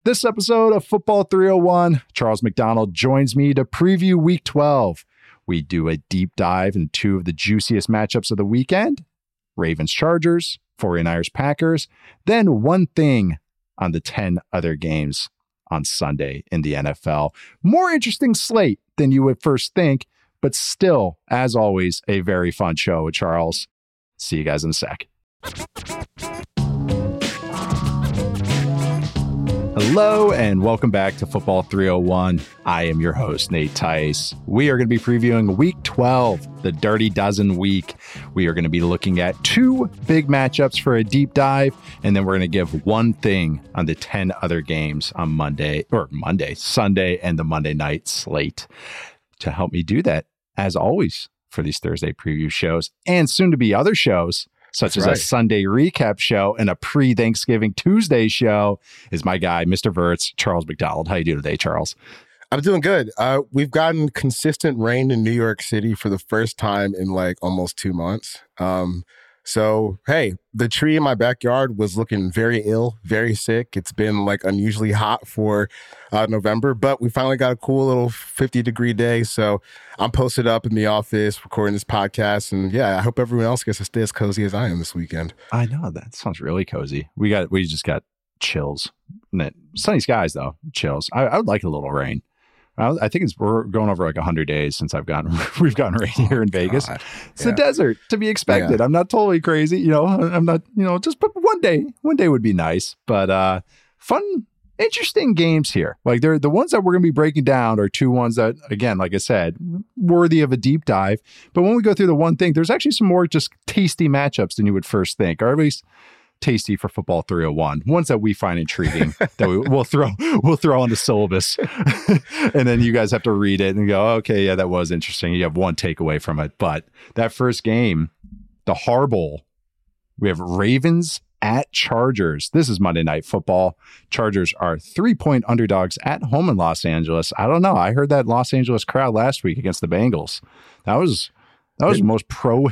This episode of Football 301, Charles McDonald joins me to preview Week 12. We do a deep dive in two of the juiciest matchups of the weekend, Ravens-Chargers, 49ers-Packers, then one thing on the 10 other games on Sunday in the NFL. More interesting slate than you would first think, but still, as always, a very fun show with Charles. See you guys in a sec. Hello and welcome back to Football 301. I am your host, Nate Tice. We are going to be previewing Week 12, the Dirty Dozen week. We are going to be looking at two big matchups for a deep dive, and then we're going to give one thing on the 10 other games on Sunday, and the Monday night slate. To help me do that, as always, for these Thursday preview shows and soon to be other shows, such as a Sunday recap show and a pre-Thanksgiving Tuesday show, is my guy, Mr. Verts, Charles McDonald. How you doing today, Charles? I'm doing good. We've gotten consistent rain in New York City for the first time in like almost 2 months. So, hey, the tree in my backyard was looking very ill, very sick. It's been like unusually hot for November, but we finally got a cool little 50-degree day. So I'm posted up in the office recording this podcast. And yeah, I hope everyone else gets to stay as cozy as I am this weekend. I know. That sounds really cozy. We just got chills. Sunny skies, though. Chills. I would like a little rain. I think we're going over like 100 days since we've gotten rain here in Vegas. God. It's a desert, to be expected. Yeah. I'm not totally crazy. I'm not, just put one day would be nice, but fun, interesting games here. Like the ones that we're going to be breaking down are two ones that, again, like I said, worthy of a deep dive. But when we go through the one thing, there's actually some more just tasty matchups than you would first think, or at least tasty for Football 301, ones that we find intriguing that we'll throw on the syllabus. And then you guys have to read it and go, okay, yeah, that was interesting. You have one takeaway from it. But that first game, the Harbowl, we have Ravens at Chargers. This is Monday Night Football. Chargers are 3-point underdogs at home in Los Angeles. I don't know. I heard that Los Angeles crowd last week against the Bengals. That was the most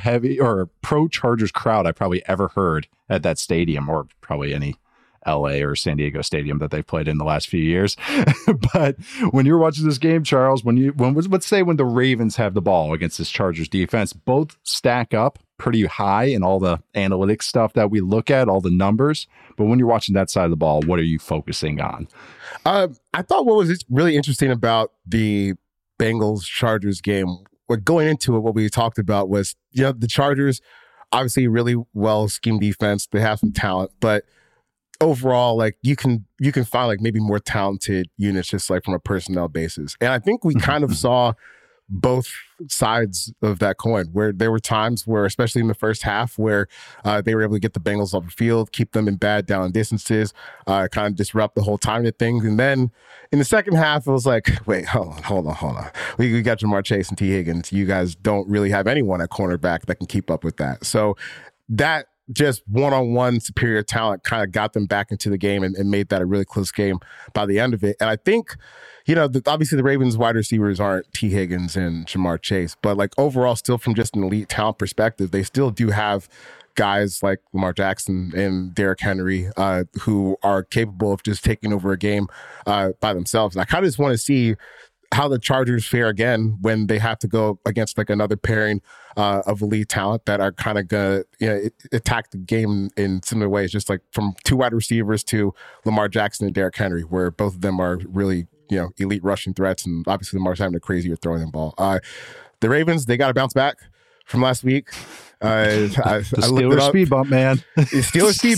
pro-Chargers crowd I probably ever heard at that stadium, or probably any LA or San Diego stadium that they've played in the last few years. But when you're watching this game, Charles, let's say when the Ravens have the ball against this Chargers defense, both stack up pretty high in all the analytics stuff that we look at, all the numbers. But when you're watching that side of the ball, what are you focusing on? I thought what was really interesting about the Bengals-Chargers game, going into it, what we talked about was, the Chargers, obviously really well-schemed defense. They have some talent, but overall, like you can find like maybe more talented units just like from a personnel basis. And I think we kind of saw both sides of that coin, where there were times where, especially in the first half, where they were able to get the Bengals off the field, keep them in bad down distances, kind of disrupt the whole timing of things. And then in the second half, it was like, wait, hold on. We got Jamar Chase and T. Higgins. You guys don't really have anyone at cornerback that can keep up with that. So that just one-on-one superior talent kind of got them back into the game and made that a really close game by the end of it. And I think, obviously the Ravens wide receivers aren't T. Higgins and Jamar Chase, but like overall, still from just an elite talent perspective, they still do have guys like Lamar Jackson and Derrick Henry who are capable of just taking over a game by themselves. And I kind of just want to see how the Chargers fare again when they have to go against like another pairing of elite talent that are kind of gonna attack the game in similar ways, just like from two wide receivers to Lamar Jackson and Derrick Henry, where both of them are really elite rushing threats, and obviously Lamar's having a crazier throwing the ball. The Ravens, they got to bounce back from last week. The Steelers speed bump, man. The Steelers speed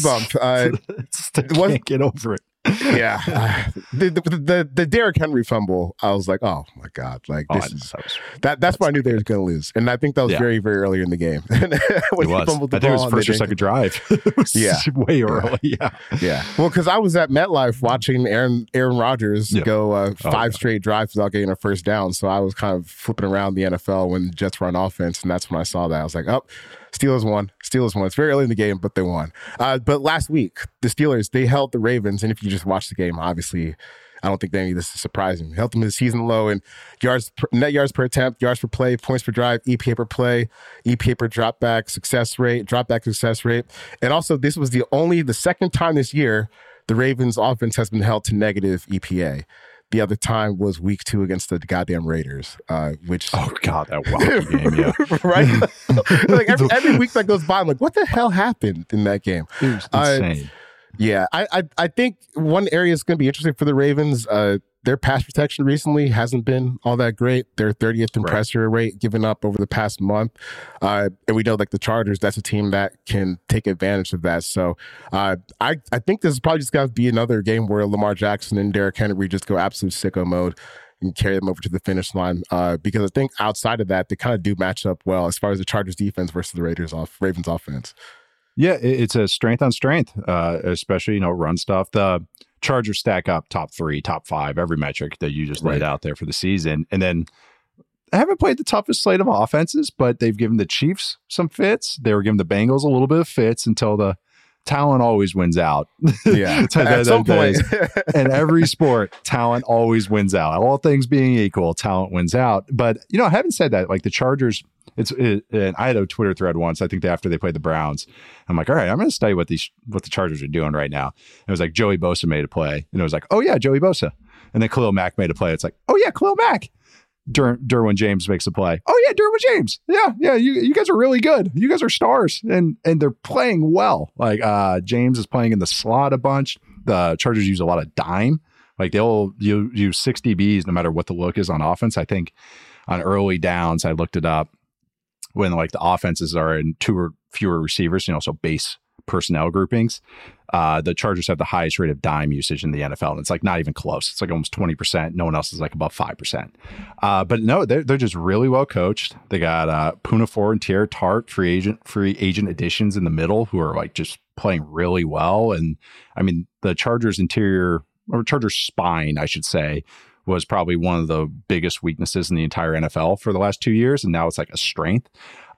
bump. Can't get over it. Yeah, the Derrick Henry fumble, I was like, oh my God, like that's why I knew they was going to lose, and I think that was very, very early in the game. When he fumbled the ball, I think it was first or second drive. It was way early. Yeah. Well, because I was at MetLife watching Aaron Rodgers go five straight drives without getting a first down, so I was kind of flipping around the NFL when the Jets were on offense, and that's when I saw that. I was like, oh, Steelers won. It's very early in the game, but they won. But last week, the Steelers, they held the Ravens, and if you just watch the game, obviously, I don't think any of this is surprising. Held them in the season low in net yards per attempt, yards per play, points per drive, EPA per play, EPA per dropback success rate. And also, this was the second time this year the Ravens offense has been held to negative EPA. The other time was week 2 against the goddamn Raiders, which... Oh, God, that wacky game, yeah. Right? Like every week that goes by, I'm like, what the hell happened in that game? It was insane. Yeah, I think one area is going to be interesting for the Ravens. Their pass protection recently hasn't been all that great. They're 30th in pressure rate given up over the past month. And we know like the Chargers, that's a team that can take advantage of that. So I think this is probably just going to be another game where Lamar Jackson and Derrick Henry just go absolute sicko mode and carry them over to the finish line. Because I think outside of that, they kind of do match up well as far as the Chargers defense versus the Ravens offense. Yeah, it's a strength on strength, especially, run stuff. The Chargers stack up top 3, top 5, every metric that you just laid out there for the season. And then I haven't played the toughest slate of offenses, but they've given the Chiefs some fits. They were giving the Bengals a little bit of fits until the talent always wins out. Yeah, at some point. In every sport, talent always wins out. All things being equal, talent wins out. But, having said that, like the Chargers... and I had a Twitter thread once, I think after they played the Browns. I'm like, all right, I'm going to study what the Chargers are doing right now. And it was like Joey Bosa made a play. And it was like, oh, yeah, Joey Bosa. And then Khalil Mack made a play. It's like, oh, yeah, Khalil Mack. Derwin James makes a play. Oh, yeah, Derwin James. Yeah, you guys are really good. You guys are stars. And they're playing well. Like James is playing in the slot a bunch. The Chargers use a lot of dime. Like they'll use 6 DBs no matter what the look is on offense. I think on early downs, I looked it up. When like the offenses are in 2 or fewer receivers, so base personnel groupings, the Chargers have the highest rate of dime usage in the NFL. And it's like not even close. It's like almost 20%. No one else is like above 5%. But no, they're just really well coached. They got Poona Ford and Tierra Tart, free agent additions in the middle who are like just playing really well. And I mean, the Chargers Chargers spine, I should say, was probably one of the biggest weaknesses in the entire NFL for the last 2 years. And now it's like a strength,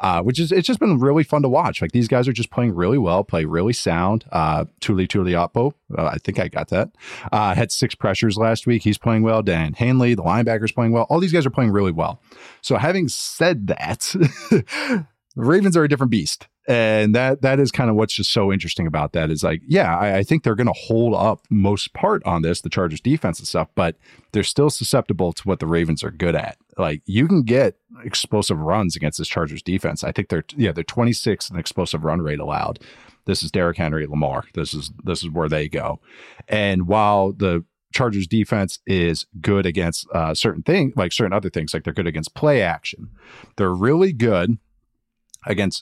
it's just been really fun to watch. Like these guys are just playing really well, play really sound. Tuli Tuliapo, I think I got that. Had 6 pressures last week. He's playing well. Dan Hanley, the linebacker's playing well. All these guys are playing really well. So having said that, the Ravens are a different beast. And that is kind of what's just so interesting about that is like, yeah, I think they're going to hold up most part on this, the Chargers defense and stuff, but they're still susceptible to what the Ravens are good at. Like you can get explosive runs against this Chargers defense. I think they're 26th in explosive run rate allowed. This is Derrick Henry, Lamar. This is where they go. And while the Chargers defense is good against certain other things, like they're good against play action, they're really good against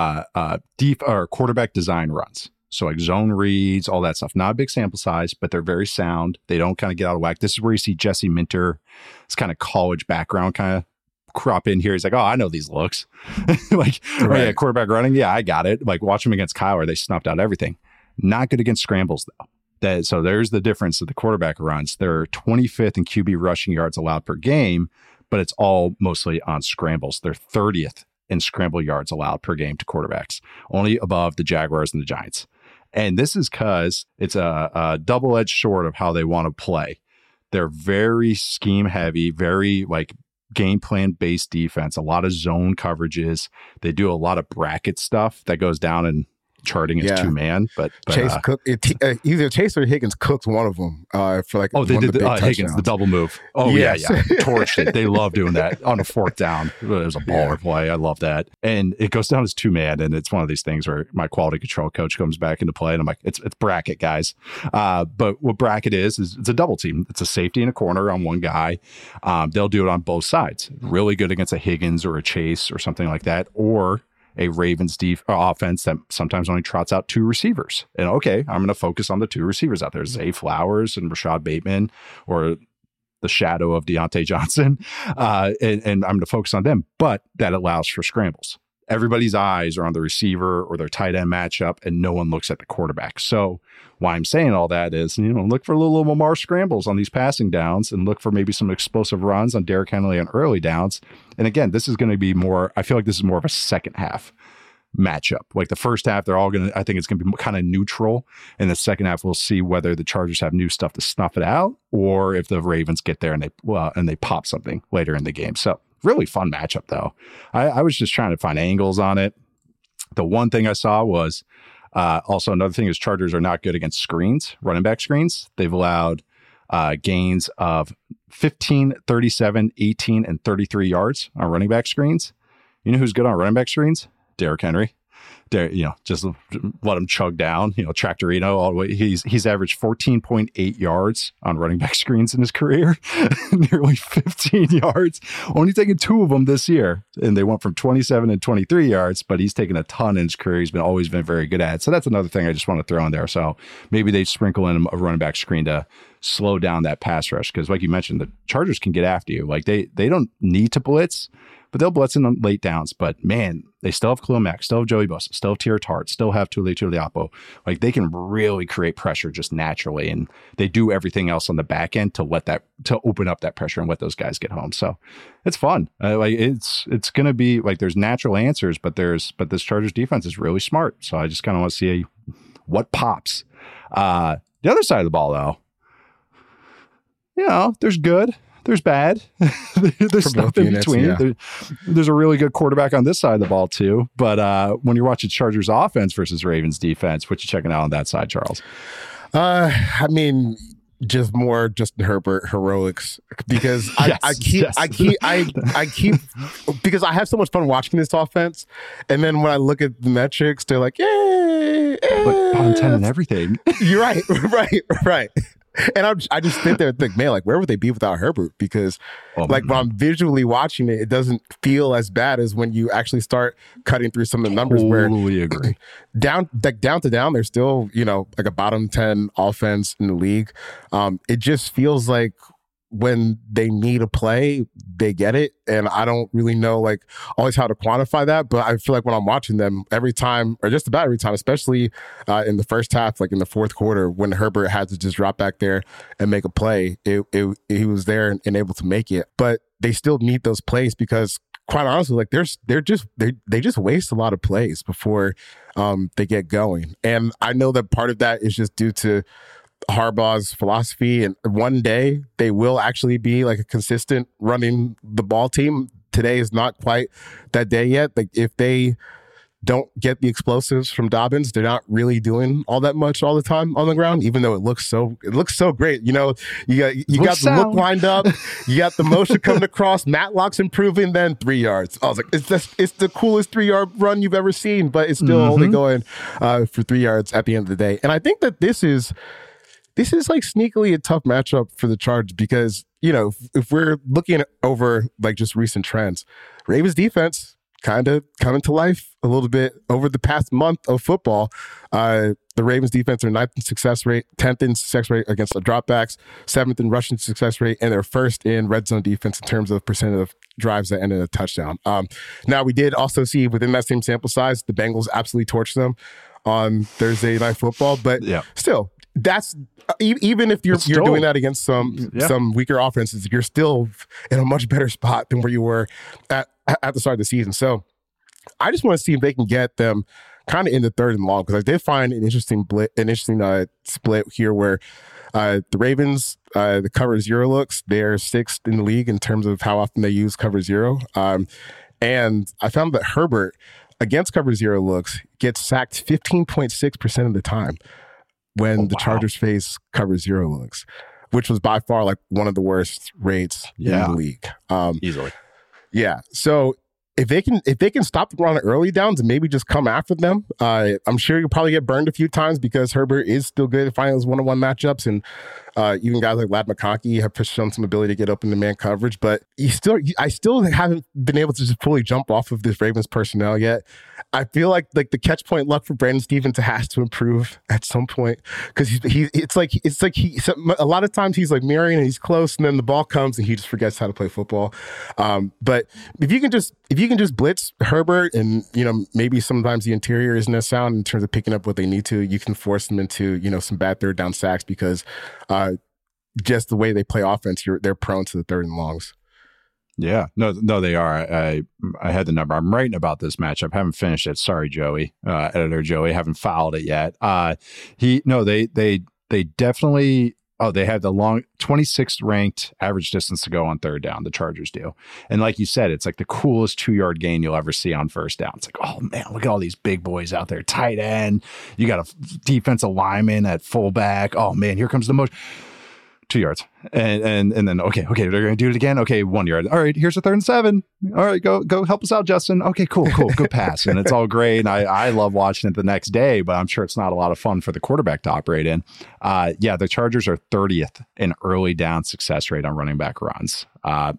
deep or quarterback design runs. So like zone reads, all that stuff. Not a big sample size, but they're very sound. They don't kind of get out of whack. This is where you see Jesse Minter, this kind of college background kind of crop in here. He's like, oh, I know these looks. Like, right. Quarterback running. Yeah, I got it. Like watch them against Kyler. They snuffed out everything. Not good against scrambles though. So there's the difference of the quarterback runs. They're 25th in QB rushing yards allowed per game, but it's all mostly on scrambles. They're 30th in scramble yards allowed per game to quarterbacks, only above the Jaguars and the Giants. And this is because it's a double-edged sword of how they want to play. They're very scheme heavy, very like game plan based defense, a lot of zone coverages. They do a lot of bracket stuff that goes down and charting as 2-man, but Chase either Chase or Higgins cooked one of them for like they did the Higgins the double move. Oh yes. yeah, torched it. They love doing that on a 4th down. It was a baller play. I love that, and it goes down as 2-man, and it's one of these things where my quality control coach comes back into play, and I'm like, it's bracket, guys. But what bracket is it's a double team. It's a safety and a corner on one guy. They'll do it on both sides. Really good against a Higgins or a Chase or something like that, or a Ravens offense that sometimes only trots out 2 receivers. And okay, I'm going to focus on the 2 receivers out there, Zay Flowers and Rashad Bateman, or the shadow of Deontay Johnson. And I'm going to focus on them, but that allows for scrambles. Everybody's eyes are on the receiver or their tight end matchup, and no one looks at the quarterback. So why I'm saying all that is, look for little Lamar scrambles on these passing downs and look for maybe some explosive runs on Derrick Henry on early downs. And again, this is going to be more, I feel like this is more of a second half matchup. Like the first half, I think it's going to be kind of neutral. In the second half, we'll see whether the Chargers have new stuff to snuff it out or if the Ravens get there and they pop something later in the game. So really fun matchup, though. I was just trying to find angles on it. The one thing I saw was Also, another thing is Chargers are not good against screens, running back screens. They've allowed gains of 15, 37, 18, and 33 yards on running back screens. You know who's good on running back screens? Derrick Henry. Just let him chug down, Tractorino all the way. He's averaged 14.8 yards on running back screens in his career, nearly 15 yards, only taken 2 of them this year. And they went from 27 and 23 yards, but he's taken a ton in his career. He's always been very good at it. So that's another thing I just want to throw in there. So maybe they sprinkle in a running back screen to slow down that pass rush. Cause like you mentioned, the Chargers can get after you. Like they don't need to blitz, but they'll blitz in the late downs. But man, they still have Khalil Mack, still have Joey Bosa, still have Tyler Tart, still have Tuli Tuliapo. Like they can really create pressure just naturally, and they do everything else on the back end to open up that pressure and let those guys get home. So it's fun. It's going to be like there's natural answers, but this Chargers defense is really smart. So I just kind of want to see what pops. The other side of the ball, though, there's good. There's bad. There's stuff in between. Yeah. There's a really good quarterback on this side of the ball too. But when you're watching Chargers offense versus Ravens defense, what you checking out on that side, Charles? I mean, just Herbert heroics, because I keep because I have so much fun watching this offense, and then when I look at the metrics, they're like, yay, but bottom 10 and everything. You're right. And I just sit there and think, man, like, where would they be without Herbert? Because when I'm visually watching it, it doesn't feel as bad as when you actually start cutting through some of the numbers. Totally agree. Down to down, they're still, like a bottom 10 offense in the league. It just feels like when they need a play, they get it. And I don't really know always how to quantify that. But I feel like when I'm watching them every time, or just about every time, especially in the first half, like in the fourth quarter, when Herbert had to just drop back there and make a play, he was there and able to make it. But they still need those plays because quite honestly, they just waste a lot of plays before they get going. And I know that part of that is just due to Harbaugh's philosophy, and one day they will actually be like a consistent running the ball team. Today is not quite that day yet. Like if they don't get the explosives from Dobbins, they're not really doing all that much all the time on the ground, even though it looks so great. You got the look lined up, you got the motion coming across, Matlock's improving, then 3 yards. I was like, it's the coolest 3-yard run you've ever seen, but it's still only going for 3 yards at the end of the day. And I think that this is like sneakily a tough matchup for the Chargers because, if we're looking over like just recent trends, Ravens defense kind of coming to life a little bit over the past month of football. The Ravens defense are 9th in success rate, 10th in success rate against the dropbacks, 7th in rushing success rate, and they're 1st in red zone defense in terms of percent of drives that end in a touchdown. Now, we did also see within that same sample size, the Bengals absolutely torched them on Thursday Night Football, but still, that's even if you're doing that against some weaker offenses, you're still in a much better spot than where you were at the start of the season. So I just want to see if they can get them kind of in the 3rd and long, because I did find an interesting split here where the Ravens, the cover 0 looks, they're 6th in the league in terms of how often they use cover 0. And I found that Herbert against cover 0 looks gets sacked 15.6% of the time when the Chargers face cover 0 looks, which was by far like one of the worst rates in the league. Easily. Yeah. So if they can stop the run early downs and maybe just come after them, I'm sure you'll probably get burned a few times because Herbert is still good at finding those one-on-one matchups, and even guys like Ladd McConkey have shown some ability to get open to man coverage. But I still haven't been able to just fully jump off of this Ravens personnel yet. I feel like the catch point luck for Brandon Stevens has to improve at some point, because it's like a lot of times he's like mirroring and he's close, and then the ball comes and he just forgets how to play football. But if you can just blitz Herbert, and maybe sometimes the interior isn't as sound in terms of picking up what they need to, you can force them into some bad 3rd down sacks, because just the way they play offense, they're prone to the 3rd and longs. Yeah, no, they are. I had the number. I'm writing about this matchup. Haven't finished it. Sorry, Joey, editor Joey, haven't filed it yet. They definitely Oh, they have the 26th ranked average distance to go on third down. The Chargers do. And like you said, it's like the coolest 2-yard gain you'll ever see on first down. It's like, oh man, look at all these big boys out there. Tight end. You got a defensive lineman at fullback. Oh man, here comes the motion. 2 yards. And then, okay, they're going to do it again. Okay, 1 yard. All right, here's a 3rd and 7. All right, go help us out, Justin. Okay, cool, good pass. And it's all great. And I love watching it the next day, but I'm sure it's not a lot of fun for the quarterback to operate in. The Chargers are 30th in early down success rate on running back runs. They're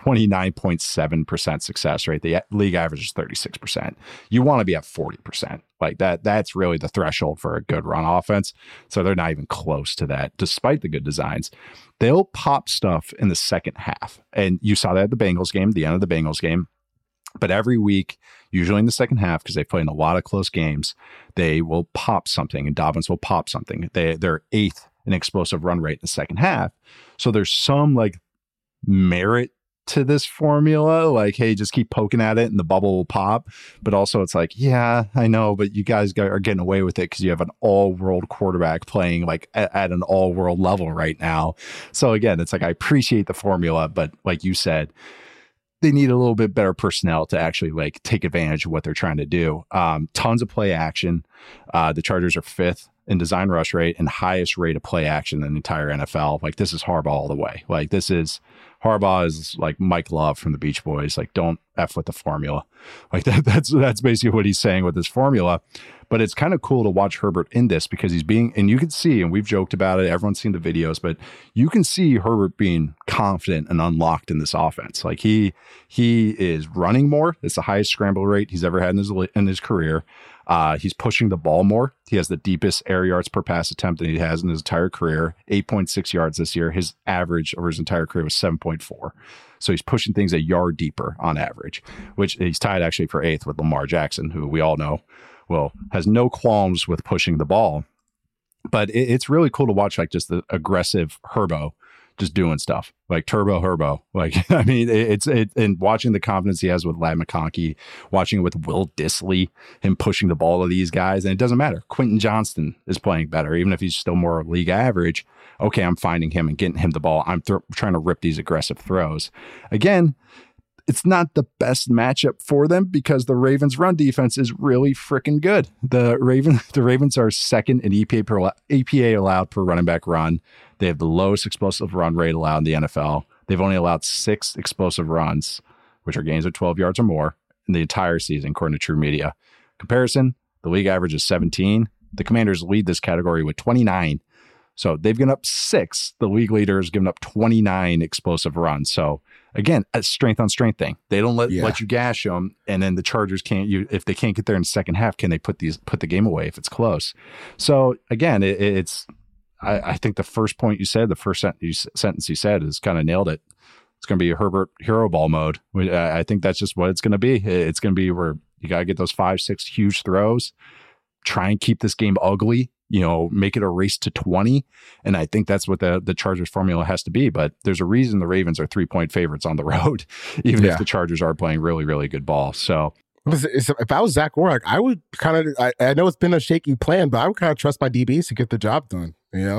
29.7% success rate. The league average is 36%. You want to be at 40%. Like that's really the threshold for a good run offense. So they're not even close to that, despite the good designs. They'll pop stuff in the second half. And you saw that at the Bengals game, the end of the Bengals game. But every week, usually in the second half, because they play in a lot of close games, they will pop something and Dobbins will pop something. They're 8th in explosive run rate in the second half. So there's some like merit to this formula, like, hey, just keep poking at it and the bubble will pop. But also it's like, yeah, I know, but you guys are getting away with it because you have an all-world quarterback playing like at an all-world level right now. So again, it's like, I appreciate the formula, but like you said, they need a little bit better personnel to actually like take advantage of what they're trying to do. Tons of play action. The Chargers are 5th in design rush rate and highest rate of play action in the entire NFL. Like, this is Harbaugh all the way. Like, Harbaugh is like Mike Love from the Beach Boys. Like, don't F with the formula. Like that's basically what he's saying with this formula. But it's kind of cool to watch Herbert in this because he's being, and you can see, and we've joked about it, everyone's seen the videos, but you can see Herbert being confident and unlocked in this offense. Like he is running more. It's the highest scramble rate he's ever had in his career. He's pushing the ball more. He has the deepest air yards per pass attempt that he has in his entire career, 8.6 yards this year. His average over his entire career was 7.4. So he's pushing things a yard deeper on average, which he's tied actually for 8th with Lamar Jackson, who we all know, well, has no qualms with pushing the ball. But it's really cool to watch, like, just the aggressive Herbo just doing stuff like Turbo Herbo. Like, I mean, and watching the confidence he has with Ladd McConkey, watching it with Will Dissly, him pushing the ball to these guys. And it doesn't matter. Quentin Johnston is playing better, even if he's still more league average. Okay, I'm finding him and getting him the ball. I'm trying to rip these aggressive throws. Again, it's not the best matchup for them because the Ravens' run defense is really freaking good. The Ravens are 2nd in EPA allowed per running back run. They have the lowest explosive run rate allowed in the NFL. They've only allowed 6 explosive runs, which are gains of 12 yards or more, in the entire season, according to True Media. Comparison, the league average is 17. The Commanders lead this category with 29. So they've given up 6. The league leader has given up 29 explosive runs. So again, a strength on strength thing. They don't let you gash them, and then the Chargers can't. If they can't get there in the second half, can they put the game away if it's close? So again, it's. I think the first point you said, the first sentence you said, is kind of nailed it. It's going to be a Herbert hero ball mode. I think that's just what it's going to be. It's going to be where you got to get those 5-6 huge throws, try and keep this game ugly. Make it a race to 20. And I think that's what the Chargers formula has to be. But there's a reason the Ravens are 3-point favorites on the road, even if the Chargers are playing really, really good ball. So if I was Zach Orrick, I would kind of, I know it's been a shaky plan, but I would kind of trust my DBs to get the job done,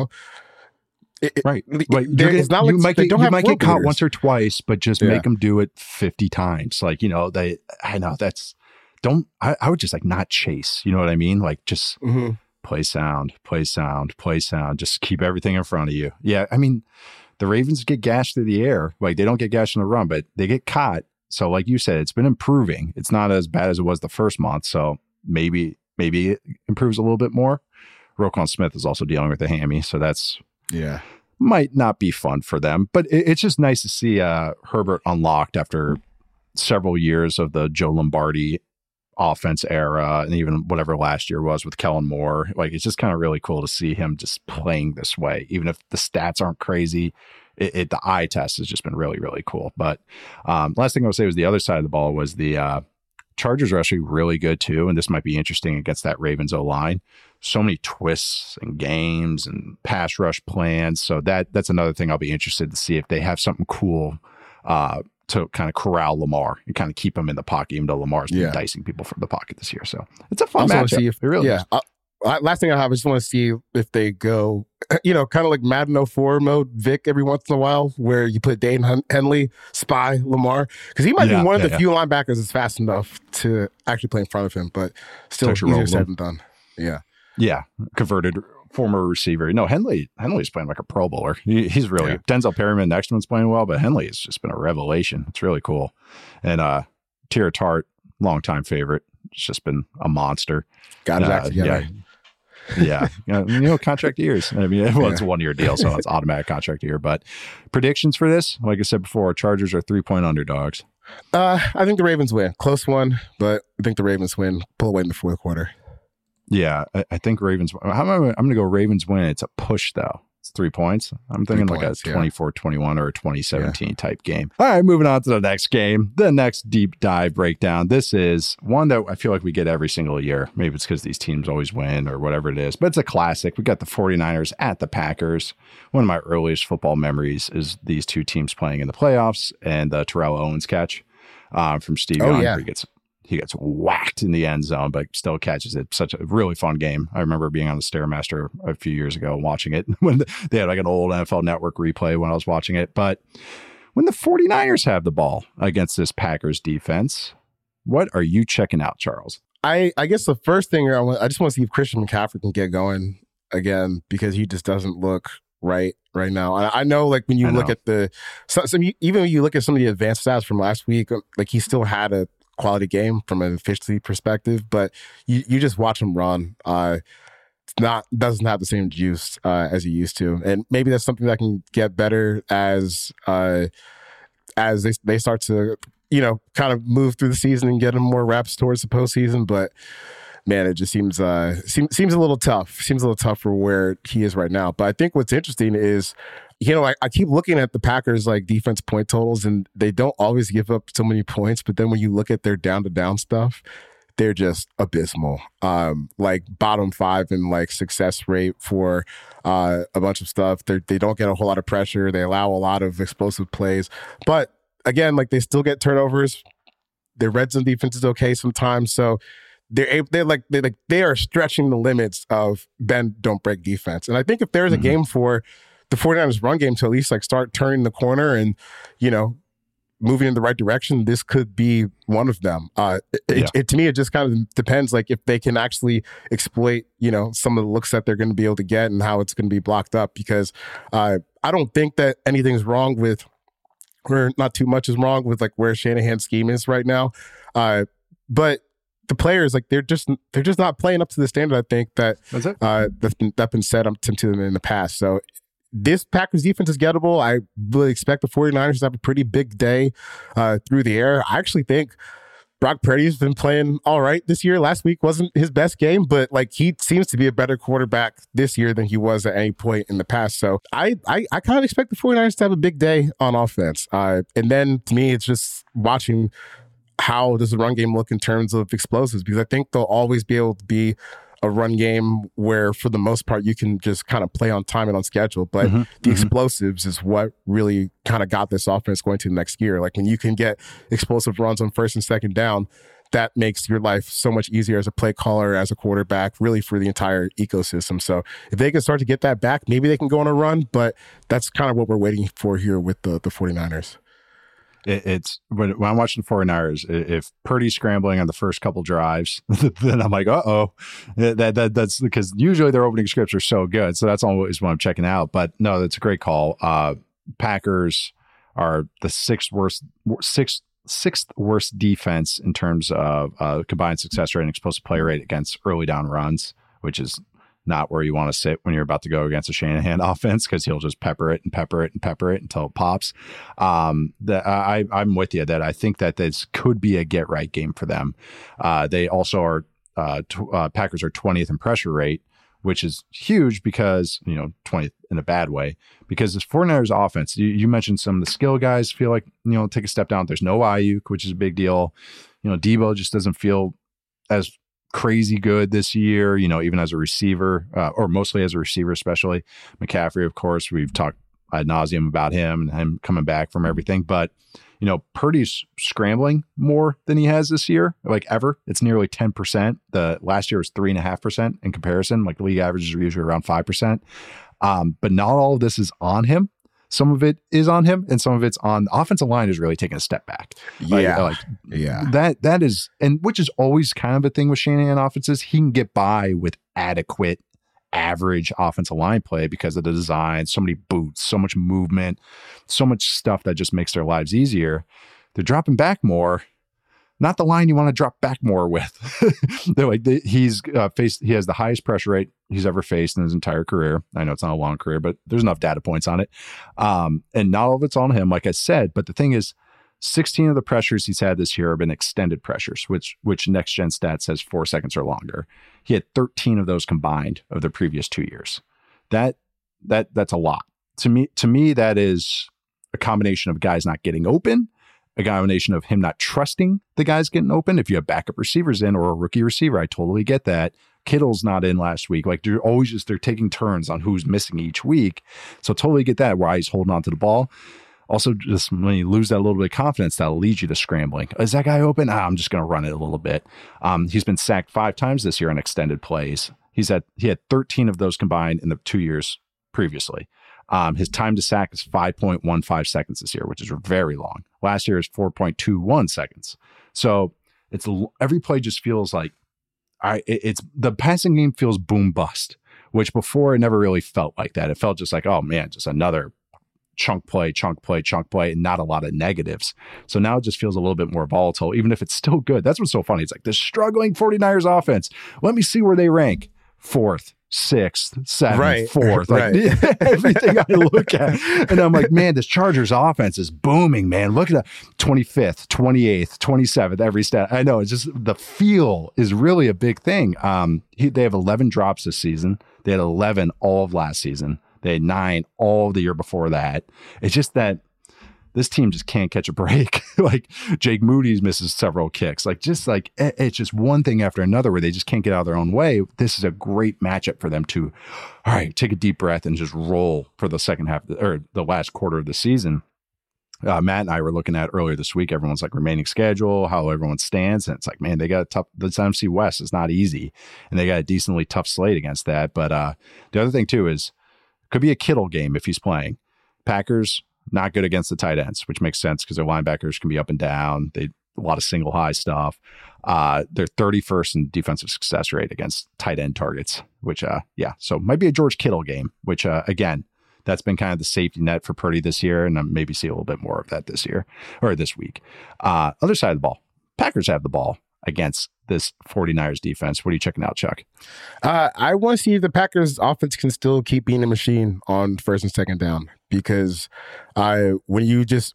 Right. It's not like you might get caught once or twice, but just make them do it 50 times. Like, I know that's, I would just like not chase, you know what I mean? Like just play sound, just keep everything in front of you. Yeah. I mean, the Ravens get gashed through the air. Like, they don't get gashed in the run, but they get caught. So like you said, it's been improving. It's not as bad as it was the first month. So maybe it improves a little bit more. Roquan Smith is also dealing with a hammy. So that's, might not be fun for them, but it's just nice to see Herbert unlocked after several years of the Joe Lombardi offense era, and even whatever last year was with Kellen Moore. Like, it's just kind of really cool to see him just playing this way, even if the stats aren't crazy. The eye test has just been really, really cool. But last thing I would say was the other side of the ball was the Chargers are actually really good too, and this might be interesting against that Ravens O-line. So many twists and games and pass rush plans. So that's another thing I'll be interested to see if they have something cool to kind of corral Lamar and kind of keep him in the pocket, even though Lamar's been dicing people from the pocket this year. So it's a fun matchup. It really is. Last thing I have, I just want to see if they go, kind of like Madden 04 mode, Vic, every once in a while, where you put Dane Henley, spy Lamar, because he might be one of the few linebackers that's fast enough to actually play in front of him, but still easier said than done. Yeah. Yeah. Converted former receiver. No, Henley's playing like a Pro Bowler. He's really Denzel Perryman, next one's playing well, but Henley has just been a revelation. It's really cool. And Tira Tart, longtime favorite. It's just been a monster. Got his act together. Yeah. Contract years. I mean, well, it's a 1 year deal, so it's automatic contract year. But predictions for this, like I said before, Chargers are 3-point underdogs. I think the Ravens win. Close one, but I think the Ravens win. Pull away in the fourth quarter. Yeah, I think Ravens. I'm going to go Ravens win. It's a push, though. It's 3 points. I'm thinking like a 24-21 or a 2017 type game. All right, moving on to the next game. The next deep dive breakdown. This is one that I feel like we get every single year. Maybe it's because these teams always win or whatever it is, but it's a classic. We got the 49ers at the Packers. One of my earliest football memories is these two teams playing in the playoffs and the Terrell Owens catch from Steve Young. Yeah. He gets whacked in the end zone, but still catches it. Such a really fun game. I remember being on the Stairmaster a few years ago and watching it when they had like an old NFL Network replay when I was watching it. But when the 49ers have the ball against this Packers defense, what are you checking out, Charles? I guess the first thing I just want to see if Christian McCaffrey can get going again, because he just doesn't look right now. I know, like when you look at even when you look at some of the advanced stats from last week, like he still had a quality game from an efficiency perspective, but you just watch him run. Doesn't have the same juice as he used to, and maybe that's something that can get better as they start to kind of move through the season and get him more reps towards the postseason. But man, it just seems a little tough. Seems a little tough for where he is right now. But I think what's interesting is, I keep looking at the Packers like defense point totals, and they don't always give up so many points. But then when you look at their down stuff, they're just abysmal. Like bottom 5 in like success rate for a bunch of stuff. They don't get a whole lot of pressure. They allow a lot of explosive plays. But again, like they still get turnovers. Their red zone defense is okay sometimes. So they are stretching the limits of bend, don't break defense. And I think if there's a game for the 49ers run game to at least like start turning the corner and, moving in the right direction, this could be one of them. To me, it just kind of depends, like if they can actually exploit, some of the looks that they're going to be able to get and how it's going to be blocked up, because I don't think that anything's wrong with, or not too much is wrong with like where Shanahan's scheme is right now. But the players, like they're just not playing up to the standard, I think, that's been set up to them in the past. So this Packers defense is gettable. I really expect the 49ers to have a pretty big day through the air. I actually think Brock Purdy's been playing all right this year. Last week wasn't his best game, but like he seems to be a better quarterback this year than he was at any point in the past. So I kind of expect the 49ers to have a big day on offense. And then to me, it's just watching how does the run game look in terms of explosives, because I think they'll always be able to be a run game where for the most part you can just kind of play on time and on schedule, but the explosives is what really kind of got this offense going to the next gear. Like when you can get explosive runs on first and second down, that makes your life so much easier as a play caller, as a quarterback, really for the entire ecosystem. So if they can start to get that back, maybe they can go on a run, but that's kind of what we're waiting for here with the 49ers. It's when I'm watching the 49ers, if Purdy's scrambling on the first couple drives, then I'm like, that's because usually their opening scripts are so good. So that's always what I'm checking out. But no, that's a great call. Packers are the sixth worst defense in terms of combined success rate and explosive play rate against early down runs, which is not where you want to sit when you're about to go against a Shanahan offense, because he'll just pepper it until it pops. I'm with you that I think that this could be a get right game for them. They also are Packers are 20th in pressure rate, which is huge because 20th in a bad way, because this 49ers offense, you mentioned some of the skill guys feel like take a step down. There's no Ayuk, which is a big deal. Debo just doesn't feel as crazy good this year, even as a receiver, or mostly as a receiver, especially McCaffrey. Of course, we've talked ad nauseum about him and him coming back from everything. But, Purdy's scrambling more than he has this year, like ever. It's nearly 10%. The last year was 3.5% in comparison. Like the league averages are usually around 5%. But not all of this is on him. Some of it is on him, and some of it's on the offensive line is really taking a step back. That is, and which is always kind of a thing with Shanahan offenses. He can get by with adequate, average offensive line play because of the design, so many boots, so much movement, so much stuff that just makes their lives easier. They're dropping back more. Not the line you want to drop back more with. They're like, he has the highest pressure rate he's ever faced in his entire career. I know it's not a long career, but there's enough data points on it. And not all of it's on him, like I said. But the thing is, 16 of the pressures he's had this year have been extended pressures, which Next Gen Stats says 4 seconds or longer. He had 13 of those combined of the previous 2 years. That's a lot. To me, that is a combination of guys not getting open, a combination of him not trusting the guys getting open. If you have backup receivers in or a rookie receiver, I totally get that. Kittle's not in last week. Like they're taking turns on who's missing each week. So totally get that, why he's holding on to the ball. Also, just when you lose that little bit of confidence, that'll lead you to scrambling. Is that guy open? I'm just going to run it a little bit. He's been sacked 5 times this year on extended plays. He had 13 of those combined in the 2 years previously. His time to sack is 5.15 seconds this year, which is very long. Last year is 4.21 seconds. So every play just feels like it's the passing game feels boom bust, which before it never really felt like that. It felt just like, oh man, just another chunk play, and not a lot of negatives. So now it just feels a little bit more volatile, even if it's still good. That's what's so funny. It's like the struggling 49ers offense. Let me see where they rank. 4th, 6th, 7th, 4th. Like everything I look at. And I'm like, man, this Chargers offense is booming, man. Look at that. 25th, 28th, 27th, every stat. I know, it's just the feel is really a big thing. They have 11 drops this season. They had 11 all of last season. They had 9 all of the year before that. It's just that this team just can't catch a break. Like Jake Moody's misses several kicks. It's just one thing after another where they just can't get out of their own way. This is a great matchup for them to, all right, take a deep breath and just roll for the second half or the last quarter of the season. Matt and I were looking at earlier this week, everyone's like remaining schedule, how everyone stands. And it's like, man, they got a tough, the NFC West is not easy. And they got a decently tough slate against that. But the other thing too is, could be a Kittle game if he's playing. Packers, not good against the tight ends, which makes sense because their linebackers can be up and down. A lot of single high stuff. They're 31st in defensive success rate against tight end targets, which, so might be a George Kittle game, which, again, that's been kind of the safety net for Purdy this year, and maybe see a little bit more of that this year or this week. Other side of the ball, Packers have the ball against this 49ers defense. What are you checking out, Chuck? I want to see if the Packers offense can still keep being a machine on first and second down, because when you just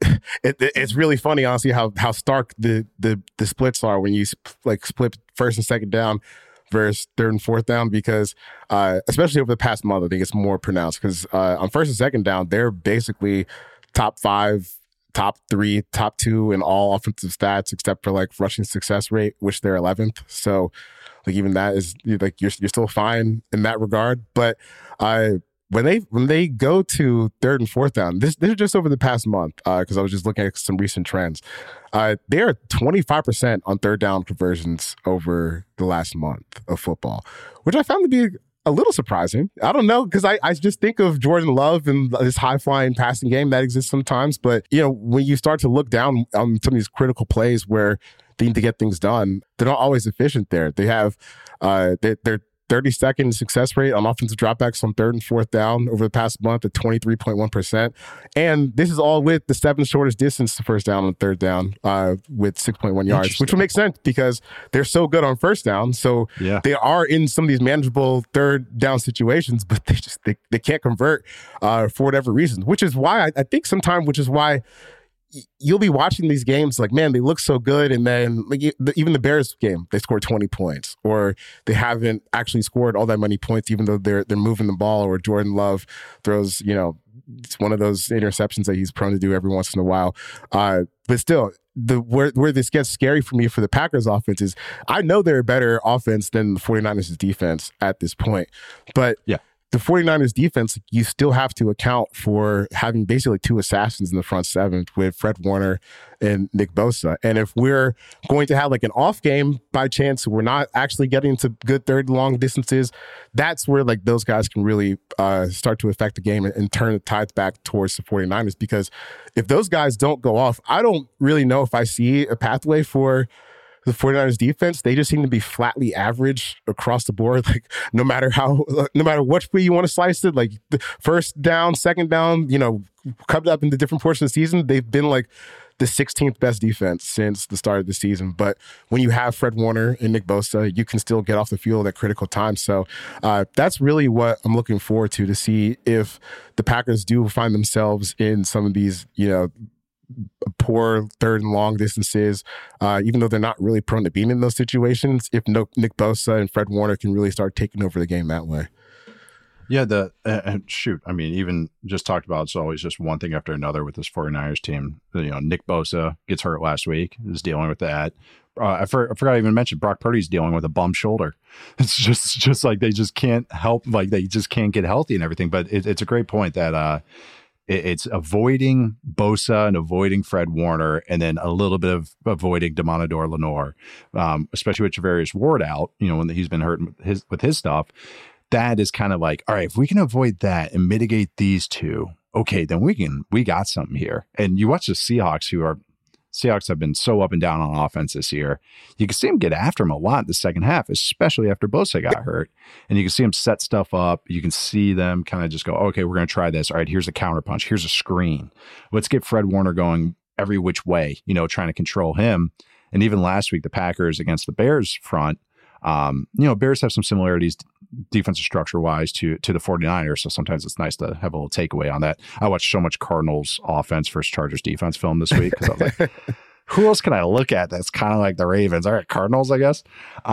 it's really funny, honestly, how stark the splits are when you split first and second down versus third and fourth down, because especially over the past month, I think it's more pronounced, because on first and second down, they're basically top 5, top 3, top 2 in all offensive stats, except for like rushing success rate, which they're 11th. So like even that is like you're still fine in that regard. But when they go to third and fourth down, this is just over the past month, because I was just looking at some recent trends. They are 25% on third down conversions over the last month of football, which I found to be a little surprising. I don't know, because I just think of Jordan Love and this high-flying passing game that exists sometimes. But, when you start to look down on some of these critical plays where they need to get things done, they're not always efficient there. They have they're 30-second success rate on offensive dropbacks on third and fourth down over the past month at 23.1%. And this is all with the 7th shortest distance to first down on third down with 6.1 yards, which would make sense because they're so good on first down. So they are in some of these manageable third down situations, but they can't convert for whatever reason, which is why I think sometimes, you'll be watching these games like, man, they look so good. And then like even the Bears game, they scored 20 points, or they haven't actually scored all that many points, even though they're moving the ball, or Jordan Love throws, it's one of those interceptions that he's prone to do every once in a while. But still, where this gets scary for me for the Packers offense is I know they're a better offense than the 49ers defense at this point, but the 49ers defense, you still have to account for having basically two assassins in the front seven with Fred Warner and Nick Bosa. And if we're going to have like an off game by chance, we're not actually getting to good third and long distances, that's where like those guys can really start to affect the game and turn the tides back towards the 49ers. Because if those guys don't go off, I don't really know if I see a pathway for the 49ers defense. They just seem to be flatly average across the board. Like no matter which way you want to slice it, like the first down, second down, cut up into different portions of the season, they've been like the 16th best defense since the start of the season. But when you have Fred Warner and Nick Bosa, you can still get off the field at critical times. So that's really what I'm looking forward to see if the Packers do find themselves in some of these, poor third and long distances, even though they're not really prone to being in those situations, if Nick Bosa and Fred Warner can really start taking over the game that way. Yeah, even just talked about, it's always just one thing after another with this 49ers team. Nick Bosa gets hurt last week, is dealing with that. I forgot to even mention Brock Purdy's dealing with a bum shoulder. It's just like they just can't help, like they just can't get healthy and everything. But it's a great point that it's avoiding Bosa and avoiding Fred Warner, and then a little bit of avoiding Demonador Lenore, especially with Javarius Ward out, when he's been hurt with his stuff. That is kind of like, all right, if we can avoid that and mitigate these two, okay, then we got something here. And you watch the Seahawks have been so up and down on offense this year. You can see them get after him a lot in the second half, especially after Bosa got hurt. And you can see them set stuff up. You can see them kind of just go, okay, we're going to try this. All right, here's a counter punch. Here's a screen. Let's get Fred Warner going every which way, trying to control him. And even last week, the Packers against the Bears front, Bears have some similarities defensive structure wise to the 49ers. So sometimes it's nice to have a little takeaway on that. I watched so much Cardinals offense versus Chargers defense film this week because I was like, who else can I look at that's kind of like the Ravens? All right, Cardinals, I guess.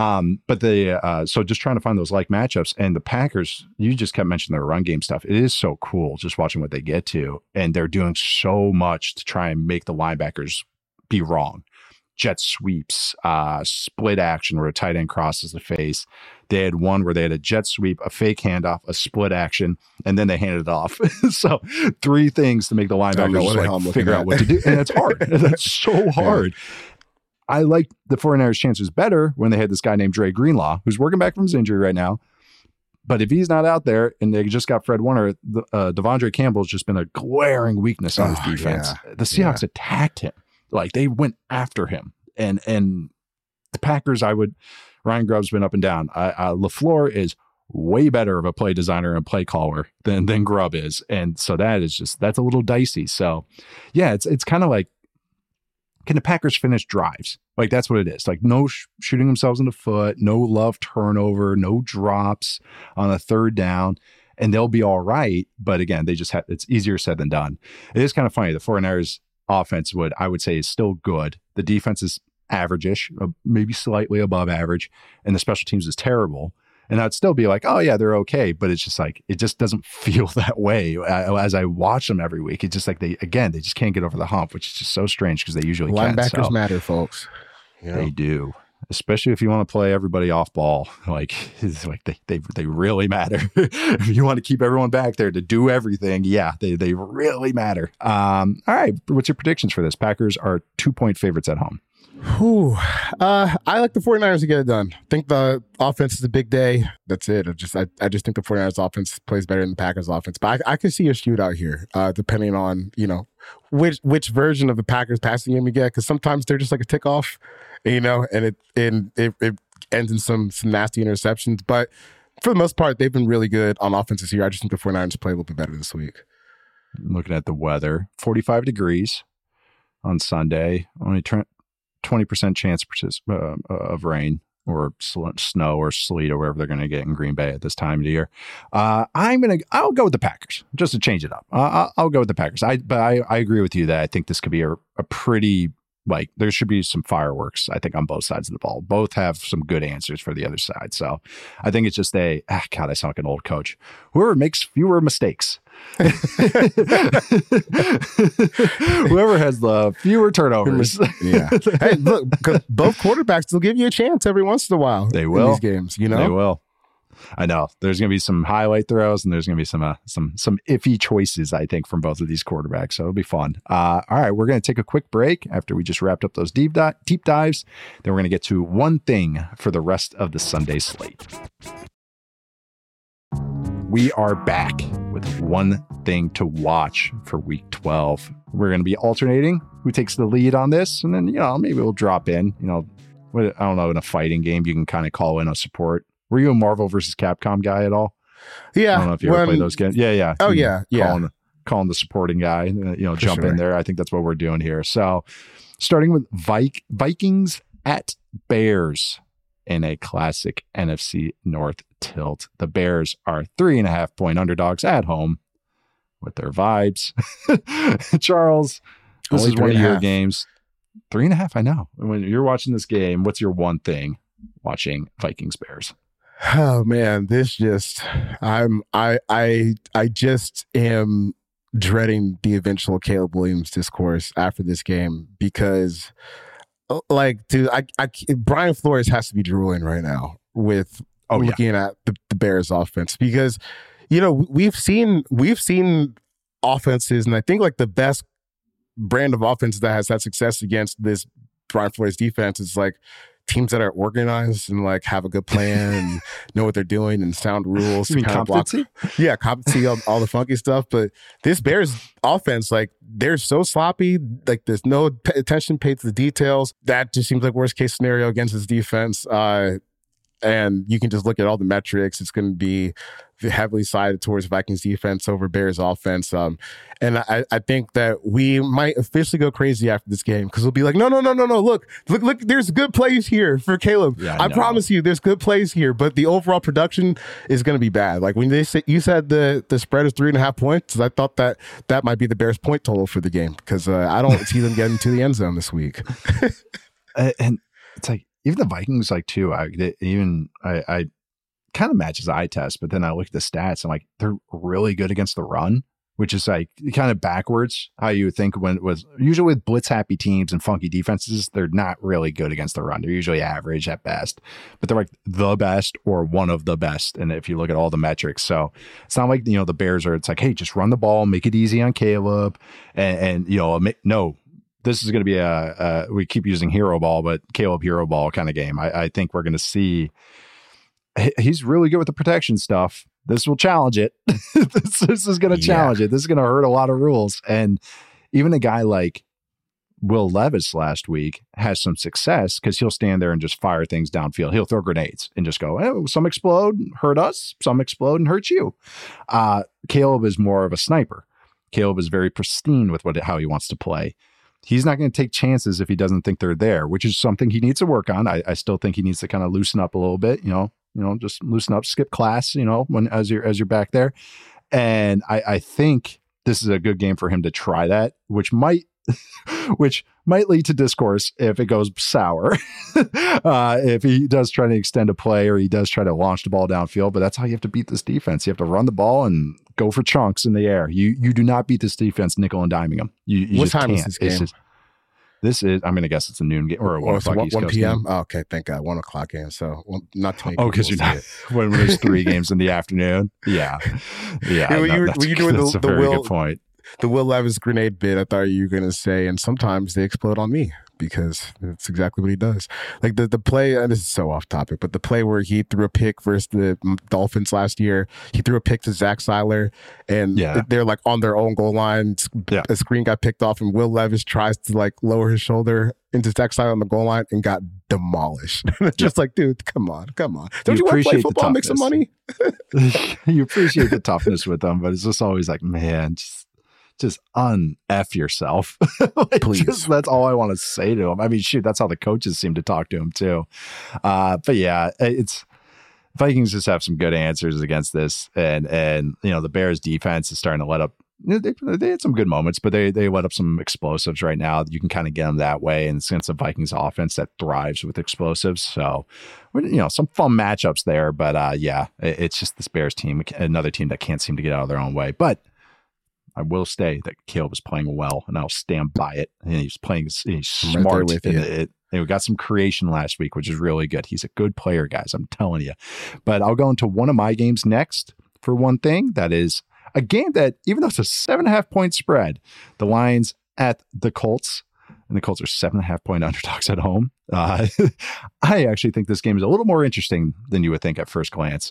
So just trying to find those like matchups. And the Packers, you just kept mentioning their run game stuff. It is so cool just watching what they get to. And they're doing so much to try and make the linebackers be wrong. Jet sweeps, split action where a tight end crosses the face. They had one where they had a jet sweep, a fake handoff, a split action, and then they handed it off. So 3 things to make the linebackers figure out what to do. And that's hard. That's so hard. Yeah. I like the 49ers' chances better when they had this guy named Dre Greenlaw, who's working back from his injury right now. But if he's not out there and they just got Fred Warner, Devondre Campbell's just been a glaring weakness on his defense. Yeah. The Seahawks attacked him. Like they went after him, and the Packers, Ryan Grubb's been up and down. LaFleur is way better of a play designer and play caller than Grubb is. And so that's a little dicey. So yeah, it's kind of like, can the Packers finish drives? Like that's what it is. Like no shooting themselves in the foot, no love turnover, no drops on a third down, and they'll be all right. But again, it's easier said than done. It is kind of funny. The 49ers offense I would say is still good. The defense is average-ish, maybe slightly above average, and the special teams is terrible. And I'd still be like, oh yeah, they're okay. But it's just like, it just doesn't feel that way as I watch them every week. It's just like they just can't get over the hump, which is just so strange because they usually can. Linebackers matter, folks. They do. Especially if you want to play everybody off ball, it's like they really matter. If you want to keep everyone back there to do everything, yeah, they really matter. All right, what's your predictions for this? Packers are 2-point favorites at home. I like the 49ers to get it done. I think the offense is a big day. That's it. I just think the 49ers offense plays better than the Packers offense. But I could see a shootout here, depending on, which version of the Packers passing game you get. Because sometimes they're just like a tick-off, and it ends in some nasty interceptions. But for the most part, they've been really good on offense this year. I just think the 49ers play a little bit better this week. Looking at the weather, 45 degrees on Sunday. Only 20% chance of rain or snow or sleet or wherever they're going to get in Green Bay at this time of the year. I'll go with the Packers just to change it up. I'll go with the Packers. But I agree with you that I think this could be a pretty, like, there should be some fireworks, I think, on both sides of the ball. Both have some good answers for the other side. So I think it's just God, I sound like an old coach. Whoever makes fewer mistakes. Whoever has the fewer turnovers. Yeah. Hey, look, both quarterbacks will give you a chance every once in a while. They will. In these games, They will. I know there's going to be some highlight throws and there's going to be some iffy choices, I think, from both of these quarterbacks. So it'll be fun. All right, we're going to take a quick break after we just wrapped up those deep dives. Then we're going to get to one thing for the rest of the Sunday slate. We are back with one thing to watch for week 12. We're going to be alternating who takes the lead on this. And then, maybe we'll drop in, I don't know, in a fighting game, you can kind of call in a support. Were you a Marvel versus Capcom guy at all? Yeah. I don't know if you ever played those games. Yeah. Oh, yeah. Calling the supporting guy, jump sure. in there. I think that's what we're doing here. So starting with Vikings at Bears in a classic NFC North tilt. The Bears are 3.5-point underdogs at home with their vibes. Charles, this is one of your games. 3.5, I know. When you're watching this game, what's your one thing watching Vikings Bears? Oh man, this just I just am dreading the eventual Caleb Williams discourse after this game because dude, Brian Flores has to be drooling right now with looking at the Bears offense because we've seen offenses, and I think like the best brand of offense that has had success against this Brian Flores defense is like teams that are organized and like have a good plan and know what they're doing and sound rules. You mean competency? Yeah, competency, all the funky stuff. But this Bears offense, like they're so sloppy. Like there's no attention paid to the details. That just seems like worst case scenario against this defense. And you can just look at all the metrics. It's going to be heavily sided towards Vikings defense over Bears offense. And I think that we might officially go crazy after this game because we'll be like, no. Look, there's good plays here for Caleb. Yeah, I promise you, there's good plays here, but the overall production is going to be bad. Like when you said the spread is 3.5 points, I thought that might be the Bears point total for the game because I don't see them getting to the end zone this week. And it's like, even the Vikings, like too, I kind of matches eye test, but then I look at the stats, I'm like, they're really good against the run, which is like kind of backwards how you would think when it was usually with blitz happy teams and funky defenses, they're not really good against the run. They're usually average at best, but they're like the best or one of the best. And if you look at all the metrics, so it's not like, the Bears are, it's like, hey, just run the ball, make it easy on Caleb. And no, this is going to be we keep using hero ball, but Caleb hero ball kind of game. I think we're going to see he's really good with the protection stuff. This will challenge it. this is going to challenge it. This is going to hurt a lot of rules. And even a guy like Will Levis last week has some success because he'll stand there and just fire things downfield. He'll throw grenades and just go, oh, some explode, hurt us. Some explode and hurt you. Caleb is more of a sniper. Caleb is very pristine with how he wants to play. He's not going to take chances if he doesn't think they're there, which is something he needs to work on. I still think he needs to kind of loosen up a little bit, just loosen up, skip class, when as you're back there. And I think this is a good game for him to try that, which might lead to discourse if it goes sour. If he does try to extend a play or he does try to launch the ball downfield, but that's how you have to beat this defense. You have to run the ball and go for chunks in the air. You do not beat this defense nickel and diming them. You what just time can't. is this game? This is, I'm going to guess it's a noon game or 1 o'clock East 1 Coast p.m. game. Oh, okay, thank God, 1 o'clock game. So not too many. Oh, because you're not when there's 3 games in the afternoon. Yeah. When you were doing that's a very good point. The Will Levis grenade bit, I thought you were going to say, and sometimes they explode on me because that's exactly what he does. Like the play, and this is so off topic, but the play where he threw a pick versus the Dolphins last year, he threw a pick to Zach Seiler, and they're like on their own goal line. A screen got picked off, and Will Levis tries to like lower his shoulder into Zach Seiler on the goal line and got demolished. Just like, dude, come on. Don't you want to play football, make some money? You appreciate the toughness with them, but it's just always like, man, just un-F yourself. Please. That's all I want to say to him. I mean, shoot, that's how the coaches seem to talk to him too. But yeah, it's Vikings just have some good answers against this. And the Bears defense is starting to let up. They had some good moments, but they let up some explosives right now. You can kind of get them that way. And since the Vikings offense that thrives with explosives. So, some fun matchups there. But it's just this Bears team, another team that can't seem to get out of their own way. But I will say that Caleb is playing well, and I'll stand by it. And he's playing. He's smart. And we got some creation last week, which is really good. He's a good player, guys. I'm telling you. But I'll go into one of my games next for one thing. That is a game that, even though it's a 7.5 point spread, the Lions at the Colts, and the Colts are 7.5 point underdogs at home. I actually think this game is a little more interesting than you would think at first glance.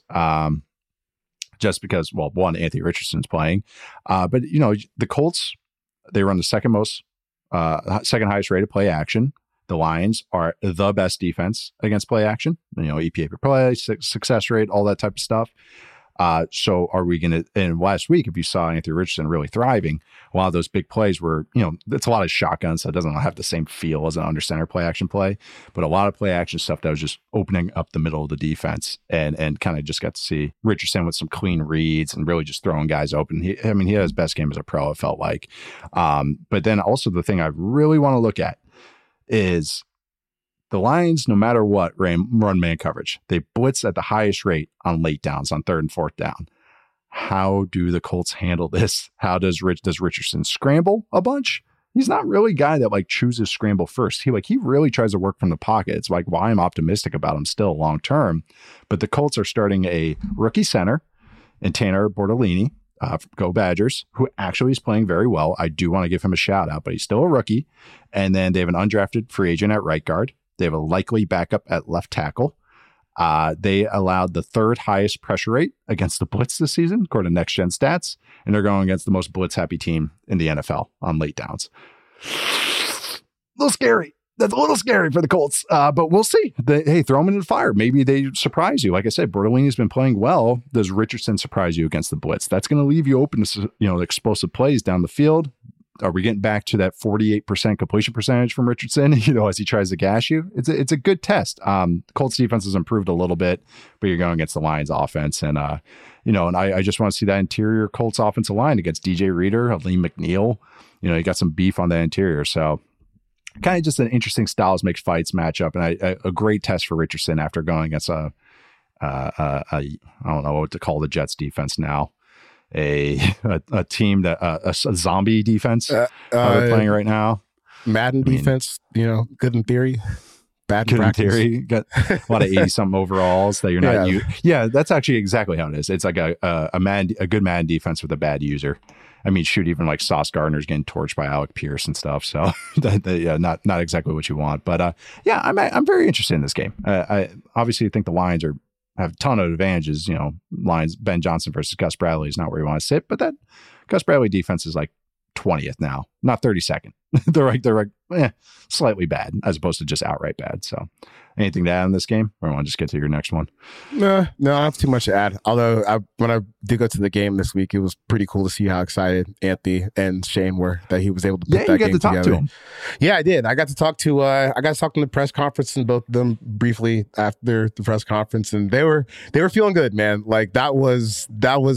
Just because, well, one, Anthony Richardson's playing. But, you know, the Colts, they run the second highest rated play action. The Lions are the best defense against play action, you know, EPA per play, success rate, all that type of stuff. So are we going to, and last week, if you saw Anthony Richardson really thriving, a lot of those big plays were, you know, it's a lot of shotguns, so it doesn't have the same feel as an under center play action play, but a lot of play action stuff that was just opening up the middle of the defense and kind of just got to see Richardson with some clean reads and really just throwing guys open. He had his best game as a pro, it felt like. But then also the thing I really want to look at is the Lions, no matter what, run man coverage. They blitz at the highest rate on late downs, on 3rd and 4th down. How do the Colts handle this? How does Richardson scramble a bunch? He's not really a guy that like chooses scramble first. He really tries to work from the pocket. It's like why I'm optimistic about him still long term. But the Colts are starting a rookie center in Tanner Bortolini. Go Badgers, who actually is playing very well. I do want to give him a shout out, but he's still a rookie. And then they have an undrafted free agent at right guard. They have a likely backup at left tackle. They allowed the 3rd highest pressure rate against the blitz this season, according to Next Gen Stats, and they're going against the most blitz-happy team in the NFL on late downs. A little scary. That's a little scary for the Colts, but we'll see. Hey, throw them into the fire. Maybe they surprise you. Like I said, Bortolini's been playing well. Does Richardson surprise you against the blitz? That's going to leave you open to, you know, explosive plays down the field. Are we getting back to that 48% completion percentage from Richardson, you know, as he tries to gash you? It's a good test. Colts defense has improved a little bit, but you're going against the Lions offense. And, you know, and I just want to see that interior Colts offensive line against DJ Reader, Aleem McNeil. You know, you got some beef on the interior. So kind of just an interesting styles makes fights matchup. And a great test for Richardson after going against I don't know what to call the Jets defense now. A team that a zombie defense they're playing right now. Madden defense, you know, good in theory, bad in practice. Theory. Got a lot of 80-something overalls that you're not. Yeah, that's actually exactly how it is. It's like a good Madden defense with a bad user. I mean, shoot, even like Sauce Gardner's getting torched by Alec Pierce and stuff. So not exactly what you want. But yeah, I'm very interested in this game. I obviously think the Lions have a ton of advantages. You know, Lions, Ben Johnson versus Gus Bradley is not where you want to sit, but that Gus Bradley defense is like 20th now, not 32nd. they're slightly bad as opposed to just outright bad. So anything to add on this game, or I want to just get to your next one? No, I don't have too much to add. Although when I did go to the game this week, it was pretty cool to see how excited Anthony and Shane were that he was able to put that game together. Yeah, you got to talk to him. Yeah, I did. I got to talk to the press conference and both of them briefly after the press conference, and they were feeling good, man. Like that was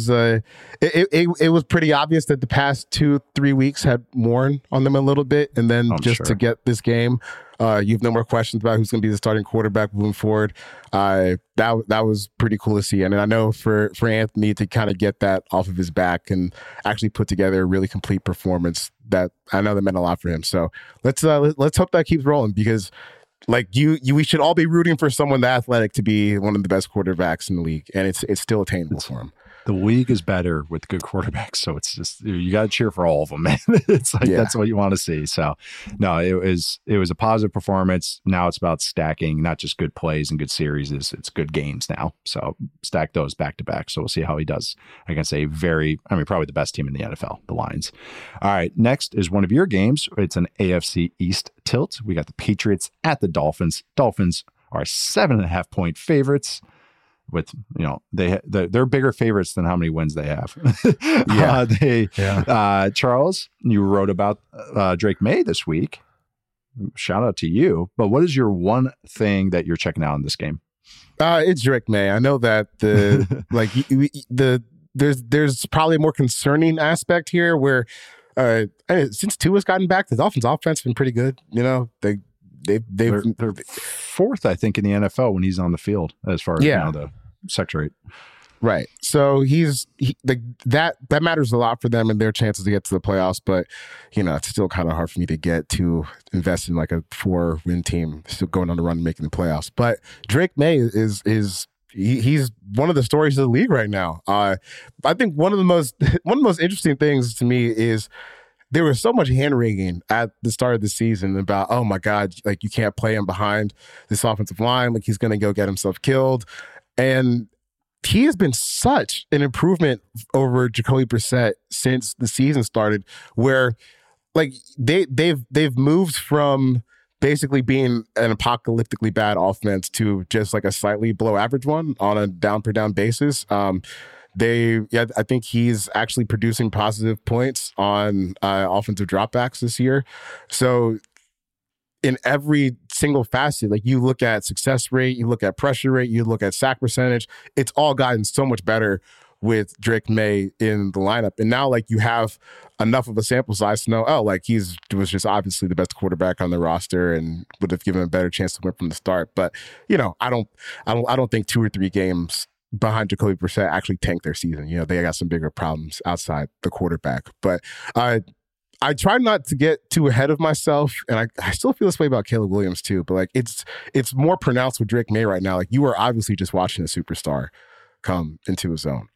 it was pretty obvious that the past 2-3 weeks had worn on them a little bit, and then to get this game. You have no more questions about who's going to be the starting quarterback moving forward. That was pretty cool to see. And I know for Anthony to kind of get that off of his back and actually put together a really complete performance, that I know that meant a lot for him. So let's hope that keeps rolling, because like we should all be rooting for someone that athletic to be one of the best quarterbacks in the league, and it's still attainable for him. The league is better with good quarterbacks, so it's just you got to cheer for all of them, man. It's like that's what you want to see. So, no, it was a positive performance. Now it's about stacking, not just good plays and good series. It's good games now. So stack those back to back. So we'll see how he does against probably the best team in the NFL, the Lions. All right, next is one of your games. It's an AFC East tilt. We got the Patriots at the Dolphins. Dolphins are 7.5 point favorites. With, you know, they're bigger favorites than how many wins they have. Charles, you wrote about Drake May this week. Shout out to you. But what is your one thing that you're checking out in this game? It's Drake May. I know that there's probably a more concerning aspect here where since Tua's gotten back, the Dolphins' offense has been pretty good. You know, they're fourth, I think, in the NFL when he's on the field as far as the sector rate. Right. So that matters a lot for them and their chances to get to the playoffs. But, it's still kind of hard for me to get to invest in like a 4-win team still going on the run and making the playoffs. But Drake May he's one of the stories of the league right now. I think one of the most interesting things to me is there was so much hand wringing at the start of the season about, oh my God, like you can't play him behind this offensive line. Like he's going to go get himself killed. And he has been such an improvement over Jacoby Brissett since the season started, where like they've moved from basically being an apocalyptically bad offense to just like a slightly below average one on a down per down basis. I think he's actually producing positive points on offensive dropbacks this year. So in every single facet, like you look at success rate, you look at pressure rate, you look at sack percentage, it's all gotten so much better with Drake May in the lineup. And now like you have enough of a sample size to know, like he was just obviously the best quarterback on the roster and would have given him a better chance to win from the start. But, I don't think 2 or 3 games behind Jacoby Brissett actually tanked their season. They got some bigger problems outside the quarterback. But I try not to get too ahead of myself, and I still feel this way about Caleb Williams too, but like it's more pronounced with Drake May right now. Like you are obviously just watching a superstar come into his own.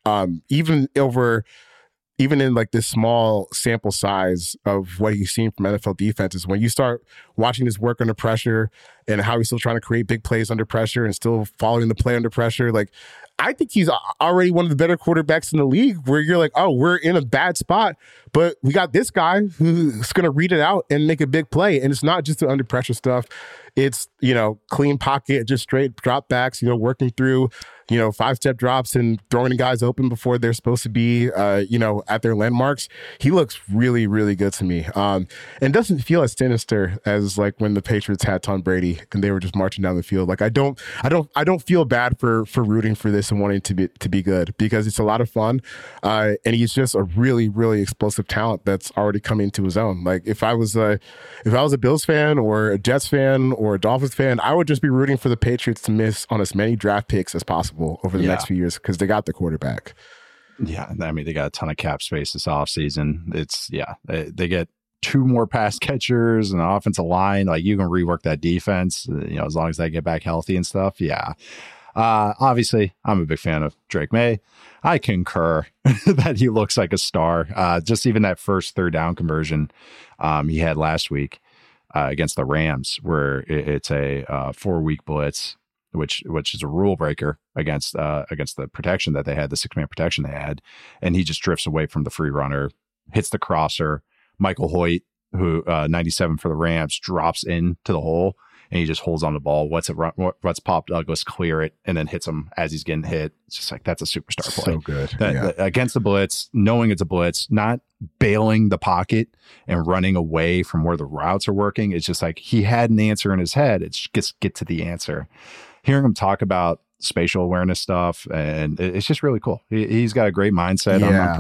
Even in like this small sample size of what he's seen from NFL defenses, when you start watching his work under pressure and how he's still trying to create big plays under pressure and still following the play under pressure, like I think he's already one of the better quarterbacks in the league where you're like, oh, we're in a bad spot, but we got this guy who's going to read it out and make a big play. And it's not just the under pressure stuff. It's, clean pocket, just straight drop backs, working through, 5-step drops and throwing guys open before they're supposed to be, at their landmarks. He looks really, really good to me. And doesn't feel as sinister as like when the Patriots had Tom Brady and they were just marching down the field. Like I don't feel bad for rooting for this and wanting to be good because it's a lot of fun. And he's just a really, really explosive talent that's already coming to his own. Like if I was a Bills fan or a Jets fan or a Dolphins fan, I would just be rooting for the Patriots to miss on as many draft picks as possible over the next few years because they got the quarterback. Yeah, I mean, they got a ton of cap space this offseason. They get 2 more pass catchers and an offensive line. Like you can rework that defense, as long as they get back healthy and stuff. Yeah. Obviously, I'm a big fan of Drake May. I concur that he looks like a star. Just even that first 3rd down conversion he had last week against the Rams, where it's a 4-week blitz, which is a rule breaker against the protection that they had, the 6-man protection they had, and he just drifts away from the free runner, hits the crosser. Michael Hoyt, who 97 for the Rams, drops into the hole. And he just holds on the ball. What's Pop Douglas clear it and then hits him as he's getting hit. It's just like, that's a superstar play. So good. Against the blitz, knowing it's a blitz, not bailing the pocket and running away from where the routes are working. It's just like he had an answer in his head. It's just get to the answer. Hearing him talk about spatial awareness stuff, and it's just really cool. He's got a great mindset.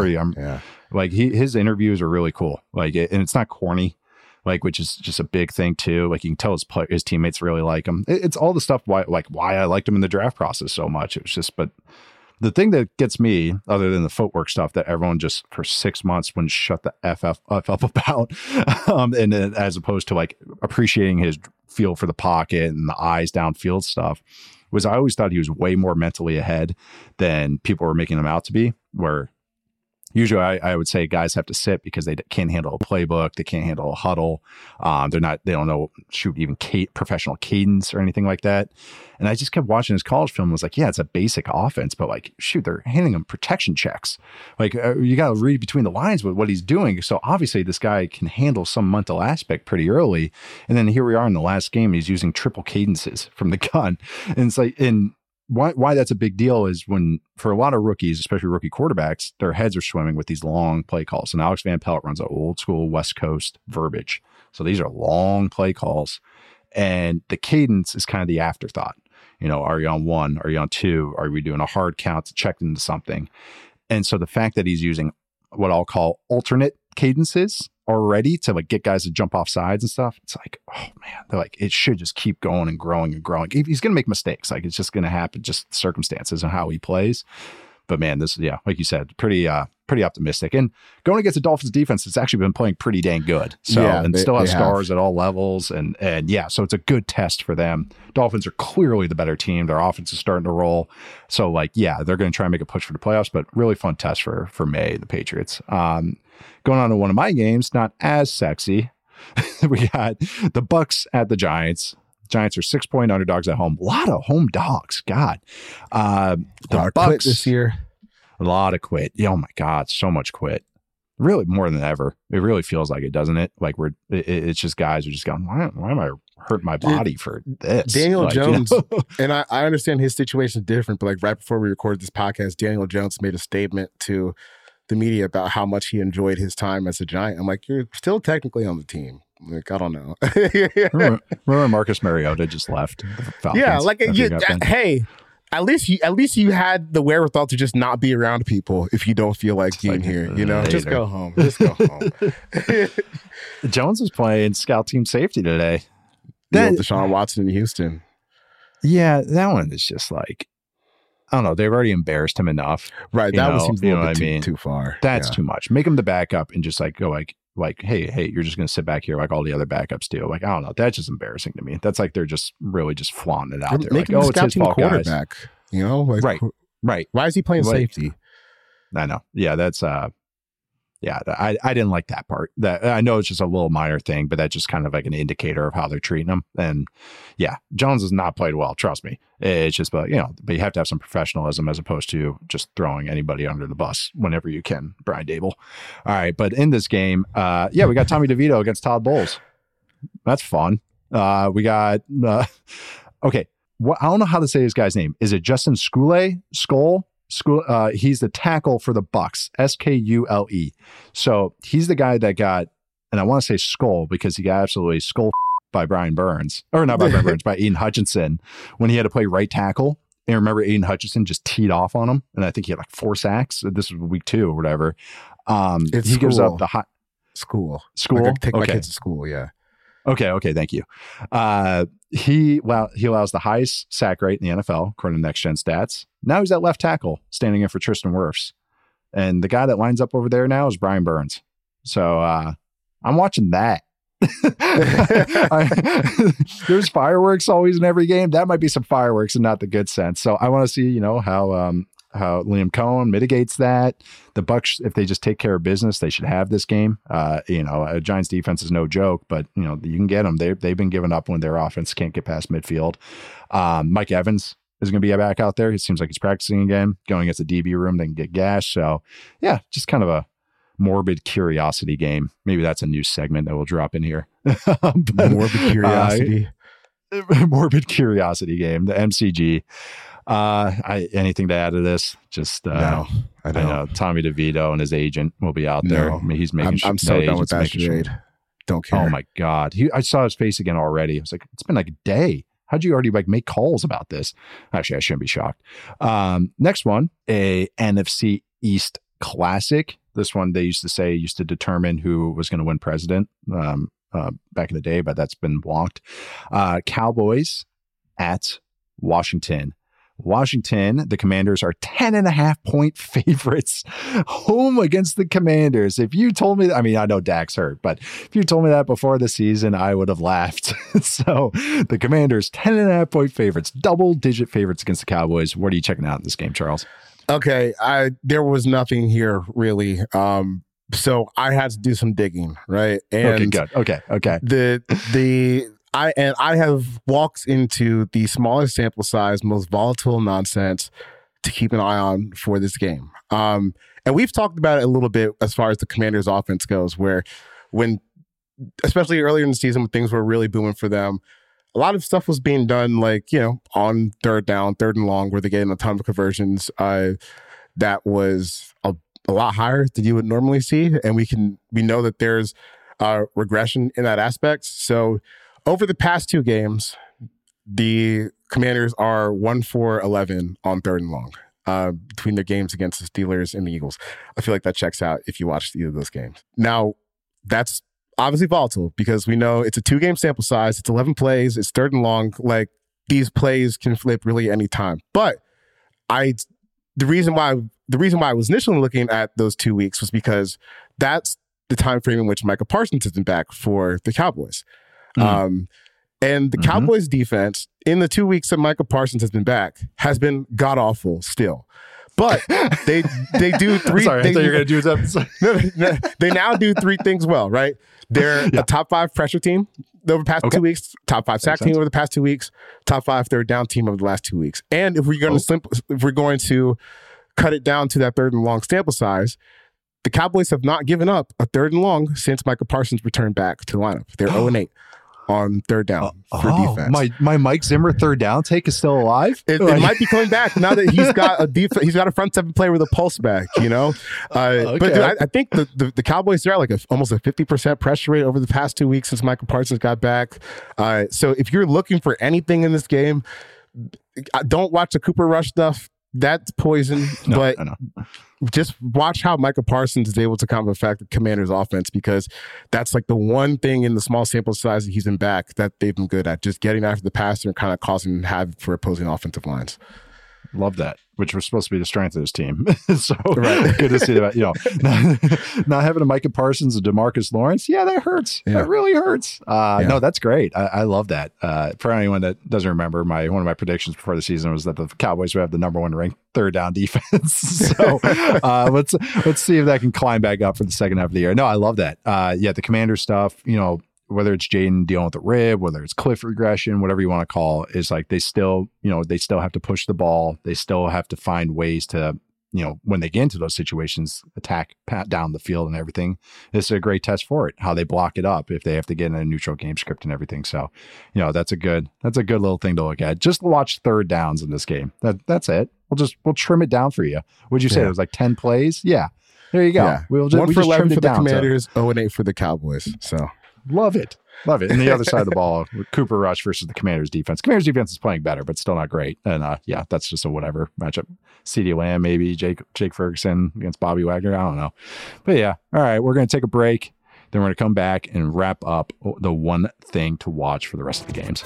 His interviews are really cool. Like, and it's not corny. Like, which is just a big thing too. Like you can tell his teammates really like him. It's all the stuff why I liked him in the draft process so much. It was just, but the thing that gets me, other than the footwork stuff that everyone just for 6 months wouldn't shut the F up about, and as opposed to like appreciating his feel for the pocket and the eyes downfield stuff, was I always thought he was way more mentally ahead than people were making him out to be. Where usually I would say guys have to sit because they can't handle a playbook. They can't handle a huddle. They don't know, even professional cadence or anything like that. And I just kept watching his college film and was like, yeah, it's a basic offense, but like, shoot, they're handing him protection checks. Like you got to read between the lines with what he's doing. So obviously this guy can handle some mental aspect pretty early. And then here we are in the last game, he's using triple cadences from the gun. And it's like, why that's a big deal is when, for a lot of rookies, especially rookie quarterbacks, their heads are swimming with these long play calls. And Alex Van Pelt runs an old school West Coast verbiage. So these are long play calls. And the cadence is kind of the afterthought. Are you on 1? Are you on 2? Are we doing a hard count to check into something? And so the fact that he's using what I'll call alternate cadences already to like get guys to jump off sides and stuff, it's like, oh man, they're like, it should just keep going and growing and growing. He's going to make mistakes. Like it's just going to happen, just circumstances and how he plays. But man, this, yeah, like you said, pretty optimistic. And going against the Dolphins defense, it's actually been playing pretty dang good. So, and still has stars at all levels. And yeah, so it's a good test for them. Dolphins are clearly the better team. Their offense is starting to roll. So like, yeah, they're going to try and make a push for the playoffs, but really fun test for May, the Patriots. Going on to one of my games, not as sexy. We got the Bucks at the Giants. Giants are 6-point underdogs at home. A lot of home dogs. God. The Bucks this year. A lot of quit. Yeah, oh my God, so much quit. Really more than ever. It really feels like it, doesn't it? Like it's just guys are just going, why am I hurting my body for this? Daniel like, Jones, you know? and I understand his situation is different, but like right before we recorded this podcast, Daniel Jones made a statement to the media about how much he enjoyed his time as a Giant. I'm like, you're still technically on the team. Like, I don't know. remember Marcus Mariota just left the Falcons? Yeah, like hey, at least you had the wherewithal to just not be around people if you don't feel like being here. You know, later. Just go home. Just go home. Jones was playing scout team safety today. Deshaun Watson in Houston. Yeah, that one is just like, I don't know. They've already embarrassed him enough. Right. That one seems a little bit too far. That's too much. Make him the backup and just like go like, hey, you're just going to sit back here like all the other backups do. Like, I don't know. That's just embarrassing to me. That's like they're just really just flaunting it out there. Like, it's his fault, quarterback. guys. You know, like, right. Why is he playing safety? I know. Yeah, that's I didn't like that part. That I know it's just a little minor thing, but that's just kind of like an indicator of how they're treating him. And yeah, Jones has not played well. Trust me. It's just, but you have to have some professionalism as opposed to just throwing anybody under the bus whenever you can. Brian Dable. All right, but in this game, we got Tommy DeVito against Todd Bowles. That's fun. We got okay. I don't know how to say this guy's name. Is it Justin Skule? He's the tackle for the Bucks, Skule. So he's the guy that got, and I want to say skull because he got absolutely skull by Brian Burns, or not by Brian Burns, by Aiden Hutchinson when he had to play right tackle. And remember, Aiden Hutchinson just teed off on him, and I think he had like 4 sacks. This was week 2 or whatever. He gives up the high school. Like take my kids to school. Yeah. Okay. Thank you. He allows the highest sack rate in the NFL, according to Next Gen Stats. Now he's at left tackle, standing in for Tristan Wirfs. And the guy that lines up over there now is Brian Burns. So I'm watching that. There's fireworks always in every game. That might be some fireworks and not the good sense. So I want to see, how Liam Cohen mitigates that. The Bucs, if they just take care of business, they should have this game. A Giants defense is no joke, but you can get them. They've been giving up when their offense can't get past midfield. Mike Evans is going to be back out there. It seems like he's practicing again, going against the DB room. They can get gashed. So yeah, just kind of a morbid curiosity game. Maybe that's a new segment that we'll drop in here. Morbid curiosity. Morbid curiosity game, the MCG. Anything to add to this? Just no, I don't. know Tommy DeVito and his agent will be out there. No. I mean, he's making. I'm so done with that charade. Don't care. Oh my God, I saw his face again already. I was like, it's been like a day. How'd you already make calls about this? Actually, I shouldn't be shocked. Next one, a NFC East classic. This one they used to determine who was going to win president back in the day, but that's been blocked. Cowboys at Washington. Washington, the Commanders are 10.5-point favorites home against the Commanders. If you told me, I know Dak's hurt, but if you told me that before the season, I would have laughed. So the Commanders, 10.5-point favorites, double-digit favorites against the Cowboys. What are you checking out in this game, Charles? Okay, there was nothing here really. So I had to do some digging, right? And okay, good. Okay. I have walked into the smallest sample size, most volatile nonsense to keep an eye on for this game. And we've talked about it a little bit as far as the Commanders' offense goes, where especially earlier in the season when things were really booming for them, a lot of stuff was being done on third down, third and long, where they get a ton of conversions. That was a lot higher than you would normally see. And we know that there's regression in that aspect. So over the past 2 games, the Commanders are 1-for-11 on third and long between their games against the Steelers and the Eagles. I feel like that checks out if you watched either of those games. Now, that's obviously volatile because we know it's a 2-game sample size. It's 11 plays. It's third and long. These plays can flip really any time. But the reason why the reason why I was initially looking at those 2 weeks was because that's the time frame in which Micah Parsons has been back for the Cowboys. And the Cowboys defense in the 2 weeks that Micah Parsons has been back has been god awful still. But they do three. Sorry, I thought you were going to do that. They now do three things well, right? They're a top 5 pressure team over the past 2 weeks, top 5 sack team over the past 2 weeks, top 5 third down team over the last 2 weeks. And if we're going to cut it down to that third and long sample size, the Cowboys have not given up a third and long since Micah Parsons returned back to the lineup. They're 0-8 on third down for defense. My Mike Zimmer third down take is still alive? It might be coming back now that he's got he's got a front seven player with a pulse back, you know? But dude, I think the Cowboys, they're at like almost a 50% pressure rate over the past 2 weeks since Michael Parsons got back. So if you're looking for anything in this game, don't watch the Cooper Rush stuff. That's poison. But just watch how Micah Parsons is able to kind of affect the Commanders' offense, because that's like the one thing in the small sample size that he's been back that they've been good at, just getting after the passer and kind of causing havoc for opposing offensive lines. Love that, which was supposed to be the strength of this team. So good to see that. You know, not having a Micah Parsons and DeMarcus Lawrence, that hurts. That really hurts. No, that's great. I love that. For anyone that doesn't remember, one of my predictions before the season was that the Cowboys would have the number 1 ranked third down defense. So let's see if that can climb back up for the second half of the year. No, I love that. The Commander stuff, you know, whether it's Jaden dealing with the rib, whether it's cliff regression, whatever you want to call, is like they still have to push the ball. They still have to find ways to, you know, when they get into those situations, attack, pat down the field and everything. This is a great test for it, how they block it up if they have to get in a neutral game script and everything. So, you know, that's a good little thing to look at. Just watch third downs in this game. That's it. We'll trim it down for you. Would you say it was like 10 plays? Yeah. There you go. Yeah. We'll just 1 for 11 for the Commanders, 0-8 for the Cowboys. So love it. And the other side of the ball, Cooper Rush versus the Commanders defense. Commanders defense is playing better, but still not great. And that's just a whatever matchup. CeeDee Lamb, maybe Jake Ferguson against Bobby Wagner. I don't know. But all right, we're going to take a break. Then we're going to come back and wrap up the one thing to watch for the rest of the games.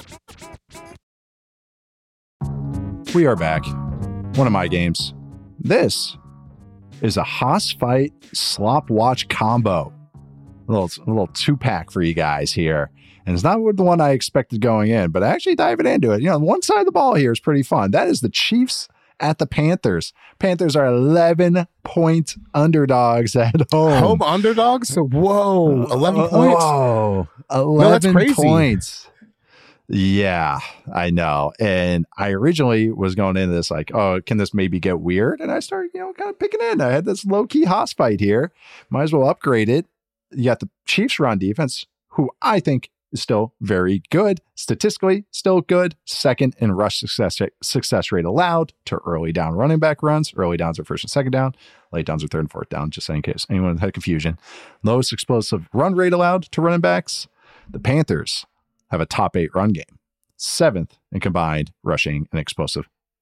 We are back. One of my games. This is a Haas fight slop watch combo. A little 2-pack for you guys here. And it's not the one I expected going in, but actually diving into it. You know, one side of the ball here is pretty fun. That is the Chiefs at the Panthers. Panthers are 11-point underdogs at home. Home underdogs? Whoa, 11 points? Whoa, 11 points. Yeah, I know. And I originally was going into this like, oh, can this maybe get weird? And I started, you know, kind of picking in. I had this low-key Haas fight here. Might as well upgrade it. You got the Chiefs run defense, who I think is still very good, statistically still good, second in rush success rate allowed to early down running back runs. Early downs are first and second down, late downs are third and fourth down, just in case anyone had confusion. Lowest explosive run rate allowed to running backs. The Panthers have a top 8 run game, 7th in combined rushing and explosive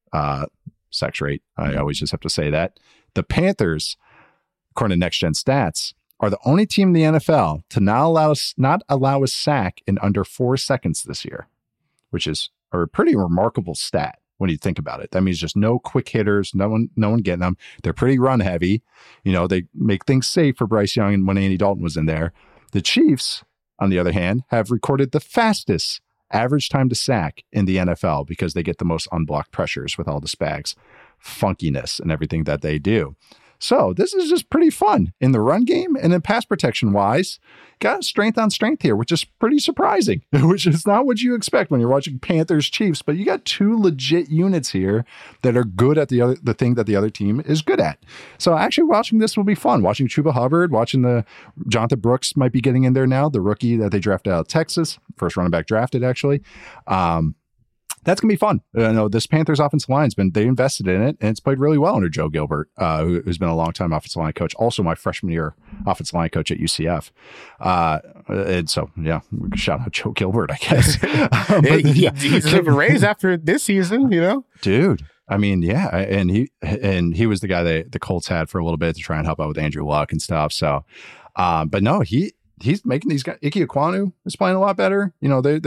sex rate. I always just have to say that. The Panthers, according to Next Gen Stats, are the only team in the NFL to not allow a sack in under 4 seconds this year, which is a pretty remarkable stat when you think about it. That means just no quick hitters, no one getting them. They're pretty run heavy. You know, they make things safe for Bryce Young and when Andy Dalton was in there. The Chiefs, on the other hand, have recorded the fastest average time to sack in the NFL because they get the most unblocked pressures with all the Spags funkiness and everything that they do. So this is just pretty fun in the run game, and in pass protection wise, got strength on strength here, which is pretty surprising, which is not what you expect when you're watching Panthers Chiefs, but you got 2 legit units here that are good at the thing that the other team is good at. So actually watching this will be fun. Watching Chuba Hubbard, watching the Jonathan Brooks might be getting in there now, the rookie that they drafted out of Texas, first running back drafted actually. That's going to be fun. This Panthers offensive line they invested in it, and it's played really well under Joe Gilbert, who's been a long-time offensive line coach, also my freshman year offensive line coach at UCF. And so, shout out Joe Gilbert, I guess. He's taking a raise after this season, you know? Dude. I mean, yeah, and he was the guy that the Colts had for a little bit to try and help out with Andrew Luck and stuff. So, but no, he's making these guys. Ike Ekwonu is playing a lot better. You know, they're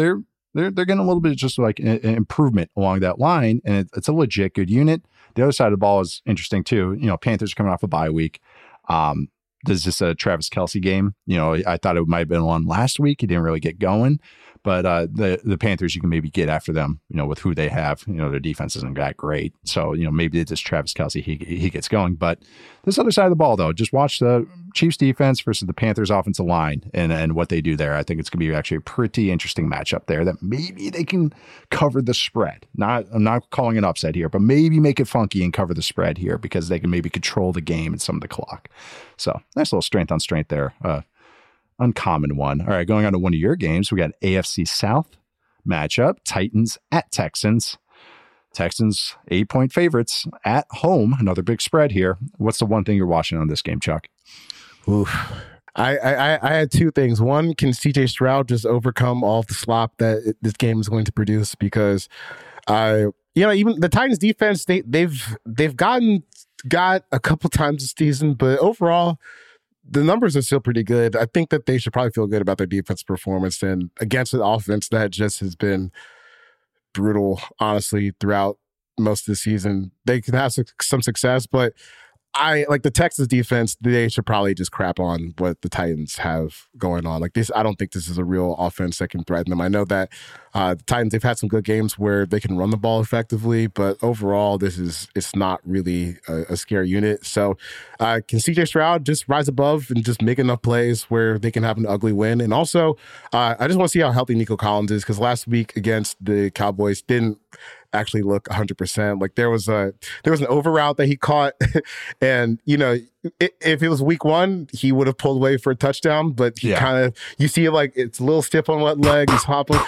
they're getting a little bit just like an improvement along that line, and it's a legit good unit. The other side of the ball is interesting too. Panthers are coming off a bye week. This is a Travis Kelce game. I thought it might have been one last week. He didn't really get going. But the Panthers, you can maybe get after them, with who they have. Their defense isn't that great. So, maybe it's just Travis Kelce, he gets going. But this other side of the ball, though, just watch the Chiefs defense versus the Panthers offensive line and what they do there. I think it's going to be actually a pretty interesting matchup there that maybe they can cover the spread. I'm not calling an upset here, but maybe make it funky and cover the spread here because they can maybe control the game and some of the clock. So, nice little strength on strength there. Uncommon one. All right, going on to one of your games, we got AFC South matchup, Titans at Texans. Texans 8-point favorites at home. Another big spread here. What's the one thing you're watching on this game, Chuck? Oof. I had two things. One, can CJ Stroud just overcome all of the slop that this game is going to produce? Because even the Titans defense, they've got a couple times this season, but overall, the numbers are still pretty good. I think that they should probably feel good about their defense performance, and against an offense that just has been brutal, honestly, throughout most of the season. They can have some success, but I like the Texas defense. They should probably just crap on what the Titans have going on. Like this, I don't think this is a real offense that can threaten them. I know that the Titans, they've had some good games where they can run the ball effectively, but overall, it's not really a scary unit. So can CJ Stroud just rise above and just make enough plays where they can have an ugly win? And also, I just want to see how healthy Nico Collins is, because last week against the Cowboys didn't actually look 100%. Like there was an over route that he caught and if it was week one, he would have pulled away for a touchdown, but he kind of, you see like it's a little stiff on one leg, he's hopping.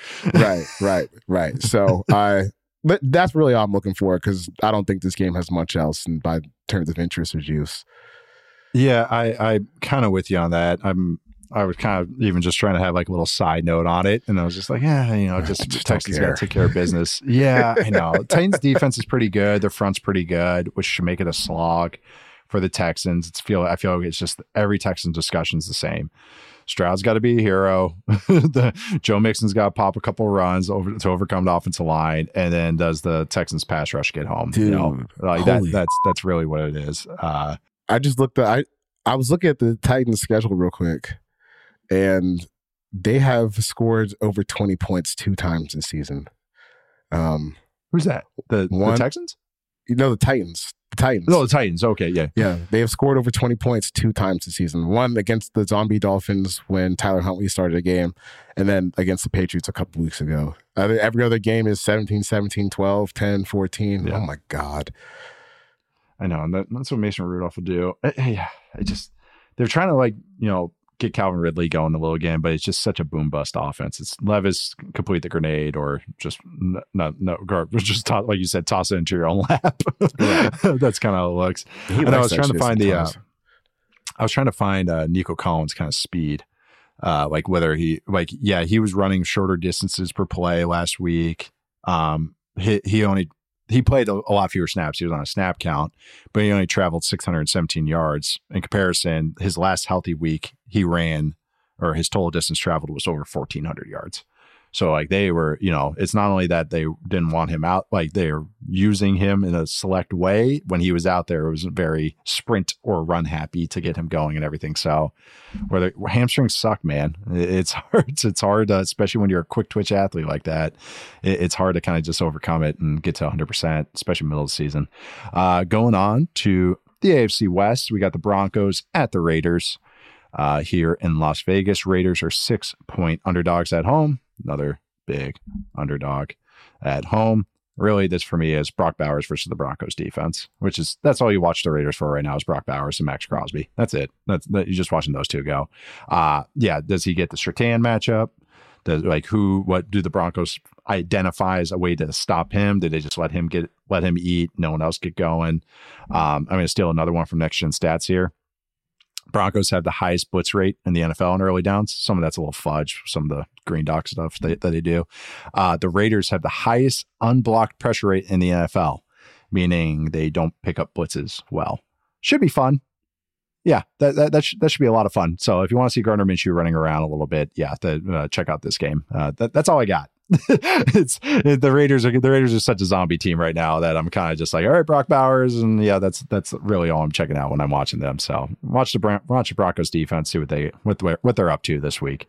Right. So but that's really all I'm looking for, because I don't think this game has much else by terms of interest or juice. Yeah, I kind of with you on that. I was kind of even just trying to have like a little side note on it. And I was just like, just Texans got to take care of business. Yeah, I know. Titans defense is pretty good. Their front's pretty good, which should make it a slog for the Texans. I feel like it's just every Texans discussion is the same. Stroud's got to be a hero. Joe Mixon's got to pop a couple runs to overcome the offensive line. And then does the Texans pass rush get home? Dude, that's really what it is. I was looking at the Titans schedule real quick, and they have scored over 20 points 2 times this season. Who's that? The Texans? The Titans. The Titans. No, the Titans. Okay, yeah. Yeah, they have scored over 20 points 2 times this season. One against the Zombie Dolphins when Tyler Huntley started a game, and then against the Patriots a couple weeks ago. Every other game is 17, 17, 12, 10, 14. Yeah. Oh, my God. I know, and that's what Mason Rudolph will do. They're trying to get Calvin Ridley going a little again, but it's just such a boom bust offense. It's Levis complete the grenade, or just just like you said, toss it into your own lap. That's kind of how it looks. And I was trying to find Nico Collins kind of speed, like whether he was running shorter distances per play last week. He played a lot fewer snaps. He was on a snap count, but he only traveled 617 yards. In comparison, his last healthy week, he ran, or his total distance traveled was over 1,400 yards. So like they were, it's not only that they didn't want him out, like they're using him in a select way. When he was out there, it was very sprint or run happy to get him going and everything. So where hamstrings suck, man. It's hard. It's hard, especially when you're a quick twitch athlete like that. It's hard to kind of just overcome it and get to 100%, especially middle of the season. Going on to the AFC West, we got the Broncos at the Raiders here in Las Vegas. Raiders are 6-point underdogs at home. Another big underdog at home. Really, this for me is Brock Bowers versus the Broncos defense, that's all you watch the Raiders for right now is Brock Bowers and Max Crosby. That's it. You're just watching those two go. Does he get the Surtain matchup? What do the Broncos identify as a way to stop him? Did they just let him eat? No one else get going? I'm going to steal another one from Next Gen Stats here. Broncos have the highest blitz rate in the NFL in early downs. Some of that's a little fudge, some of the green doc stuff that they do. The Raiders have the highest unblocked pressure rate in the NFL, meaning they don't pick up blitzes well. Should be fun. Yeah, that should be a lot of fun. So if you want to see Gardner Minshew running around a little bit, check out this game. That's all I got. the Raiders are such a zombie team right now that I'm kind of just like, all right, Brock Bowers, and yeah, that's really all I'm checking out when I'm watching them. So watch the Broncos defense, see what they're up to this week.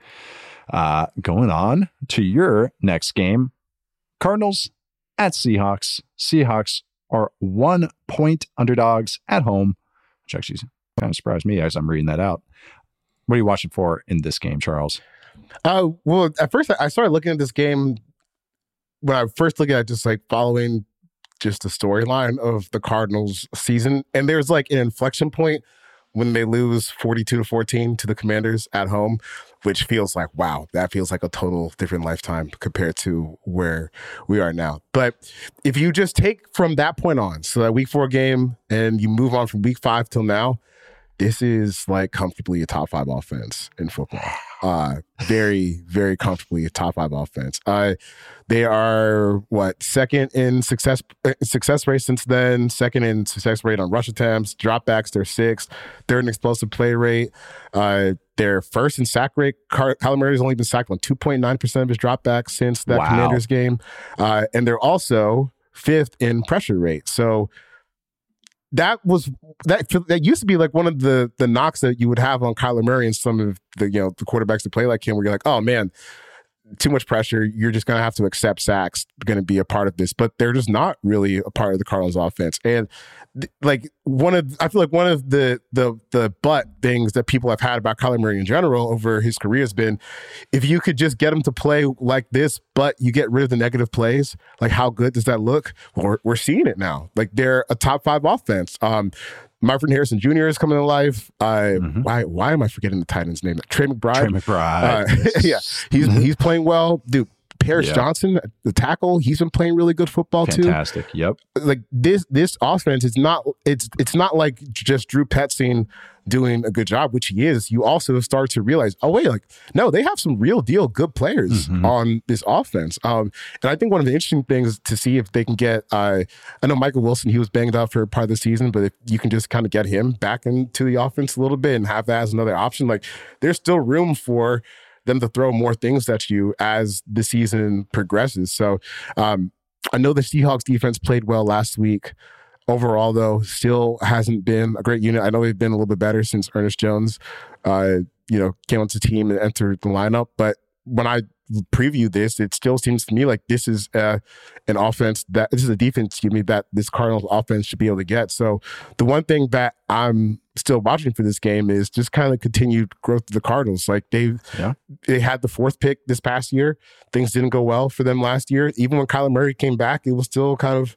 Going on to your next game, Cardinals at Seahawks. Seahawks are 1 point underdogs at home, which actually kind of surprised me as I'm reading that out. What are you watching for in this game, Charles? Well, at first I started looking at this game when I first looked at it, just like following just the storyline of the Cardinals season. And there's like an inflection point when they lose 42-14 to the Commanders at home, which feels like, wow, that feels like a total different lifetime compared to where we are now. But if you just take from that point on, so that week 4 game, and you move on from week 5 till now, this is like comfortably a top 5 offense in football. Very, very comfortably a top 5 offense. They are second in success rate since then, second in success rate on rush attempts, dropbacks, they're 6th, third in explosive play rate. They're first in sack rate. Kyler Murray's only been sacked on 2.9% of his dropbacks since that Commanders game. And they're also 5th in pressure rate. So that used to be like one of the knocks that you would have on Kyler Murray and some of the the quarterbacks that play like him, where you're like, oh man, too much pressure. You're just going to have to accept sacks, going to be a part of this, but they're just not really a part of the Cardinals offense. And I feel like one of the but things that people have had about Kyler Murray in general over his career has been, if you could just get him to play like this, but you get rid of the negative plays, like how good does that look? Well, we're seeing it now. Like they're a top 5 offense. Marvin Harrison Jr. is coming to life. Why am I forgetting the tight end's name? Trey McBride. Yeah, he's playing well, dude. Paris Johnson, the tackle, he's been playing really good football too. Fantastic. Yep. Like this offense is not. It's not like just Drew Petzing doing a good job, which he is. You also start to realize, oh wait, like no, they have some real deal good players on this offense. And I think one of the interesting things to see if they can get. I know Michael Wilson, he was banged up for part of the season, but if you can just kind of get him back into the offense a little bit and have that as another option, like there's still room for them to throw more things at you as the season progresses. So I know the Seahawks defense played well last week. Overall, though, still hasn't been a great unit. I know they've been a little bit better since Ernest Jones, came onto the team and entered the lineup. But when I preview this, it still seems to me like this is a defense, that this Cardinals offense should be able to get. So the one thing that I'm still watching for this game is just kind of continued growth of the Cardinals. Like they had the 4th pick this past year. Things didn't go well for them last year. Even when Kyler Murray came back, it was still kind of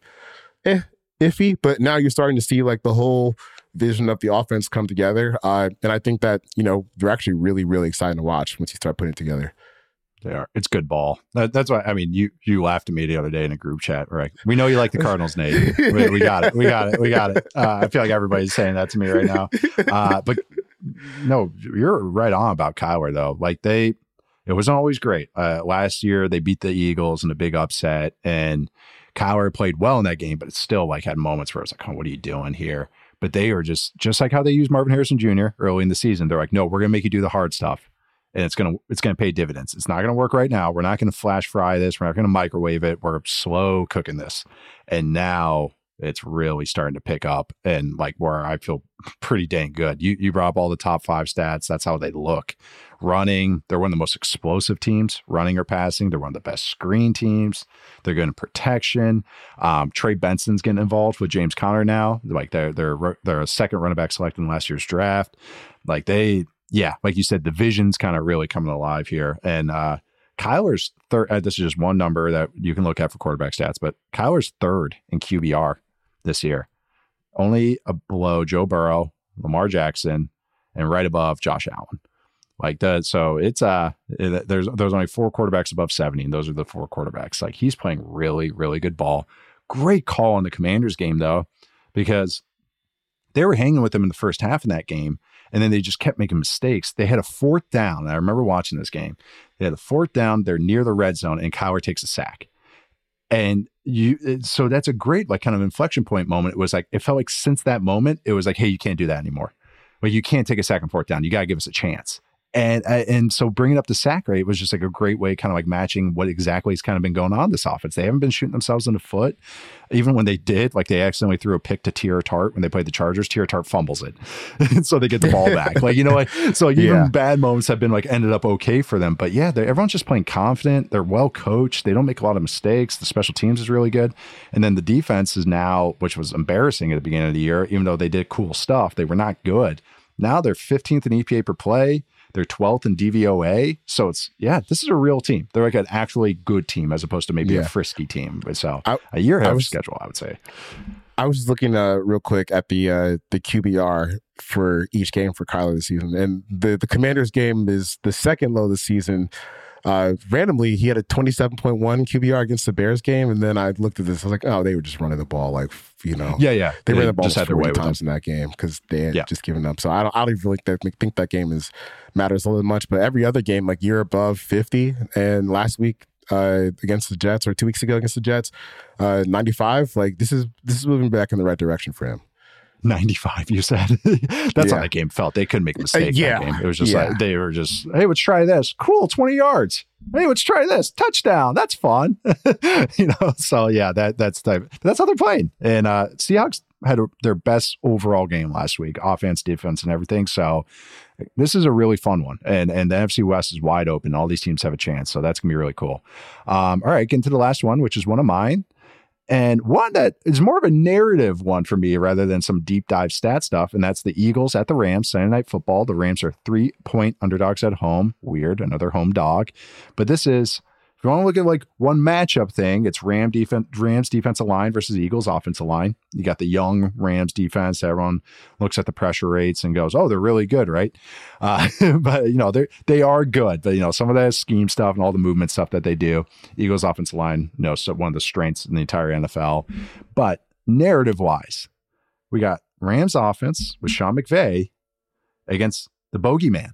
iffy. But now you're starting to see like the whole vision of the offense come together. And I think that, they're actually really, really exciting to watch once you start putting it together. They are. It's good ball. That's why. I mean, you laughed at me the other day in a group chat, right? We know you like the Cardinals, Nate. We got it. I feel like everybody's saying that to me right now. But no, you're right on about Kyler though. Like it wasn't always great. Last year they beat the Eagles in a big upset, and Kyler played well in that game, but it still like had moments where it's like, oh, what are you doing here? But they are just like how they used Marvin Harrison Jr. early in the season. They're like, no, we're gonna make you do the hard stuff. And it's gonna pay dividends. It's not gonna work right now. We're not gonna flash fry this. We're not gonna microwave it. We're slow cooking this. And now it's really starting to pick up, and like where I feel pretty dang good. You brought up all the top 5 stats. That's how they look. Running, they're one of the most explosive teams, running or passing. They're one of the best screen teams. They're good in protection. Trey Benson's getting involved with James Conner now. Like they're a second running back selected in last year's draft. Like like you said, the vision's kind of really coming alive here. And Kyler's third. This is just one number that you can look at for quarterback stats, but Kyler's 3rd in QBR this year, only below Joe Burrow, Lamar Jackson, and right above Josh Allen. Like that. So it's there's only 4 quarterbacks above 70, and those are the 4 quarterbacks. Like he's playing really, really good ball. Great call in the Commanders game though, because they were hanging with them in the first half in that game. And then they just kept making mistakes. They had a 4th down. And I remember watching this game. They had a 4th down. They're near the red zone, and Kyler takes a sack. And so that's a great like kind of inflection point moment. It was like, it felt like since that moment, it was like, hey, you can't do that anymore. Like you can't take a sack on 4th down. You got to give us a chance. And so bringing up the sack rate was just like a great way, kind of like matching what exactly has kind of been going on this offense. They haven't been shooting themselves in the foot. Even when they did, like they accidentally threw a pick to Tier Tart when they played the Chargers. Tier Tart fumbles it. And so they get the ball back. Like, you know, like, so even bad moments have been like ended up okay for them. But yeah, everyone's just playing confident. They're well coached. They don't make a lot of mistakes. The special teams is really good. And then the defense is now, which was embarrassing at the beginning of the year, even though they did cool stuff, they were not good. Now they're 15th in EPA per play. They're 12th in DVOA. So it's, this is a real team. They're like an actually good team as opposed to maybe a frisky team. So a year ahead of schedule, I would say. I was just looking real quick at the QBR for each game for Kyler this season. And the Commanders game is the second low this season. Randomly, he had a 27.1 QBR against the Bears game. And then I looked at this. I was like, oh, they were just running the ball like, you know. Yeah, yeah. They ran the ball just 40 times in that game because they had just given up. So I don't even think that game matters a little much. But every other game, like you're above 50. And last week against the Jets, or 2 weeks ago against the Jets, 95. Like this is moving back in the right direction for him. 95, you said. That's how that game felt. They couldn't make a mistake that game. It was just like, they were just, hey, let's try this. Cool, 20 yards. Hey, let's try this. Touchdown. That's fun. You know, so yeah, that's how they're playing. And Seahawks had their best overall game last week, offense, defense, and everything. So this is a really fun one. And the NFC West is wide open. All these teams have a chance. So that's going to be really cool. All right, getting to the last one, which is one of mine. And one that is more of a narrative one for me rather than some deep dive stat stuff. And that's the Eagles at the Rams, Sunday Night Football. The Rams are 3-point underdogs at home. Weird, another home dog. But this is, if you want to look at like one matchup thing, it's Rams defensive line versus Eagles offensive line. You got the young Rams defense. Everyone looks at the pressure rates and goes, oh, they're really good, right? But, you know, they are good. But, you know, some of that scheme stuff and all the movement stuff that they do. Eagles offensive line, you know, so one of the strengths in the entire NFL. But narrative-wise, we got Rams offense with Sean McVay against the boogeyman.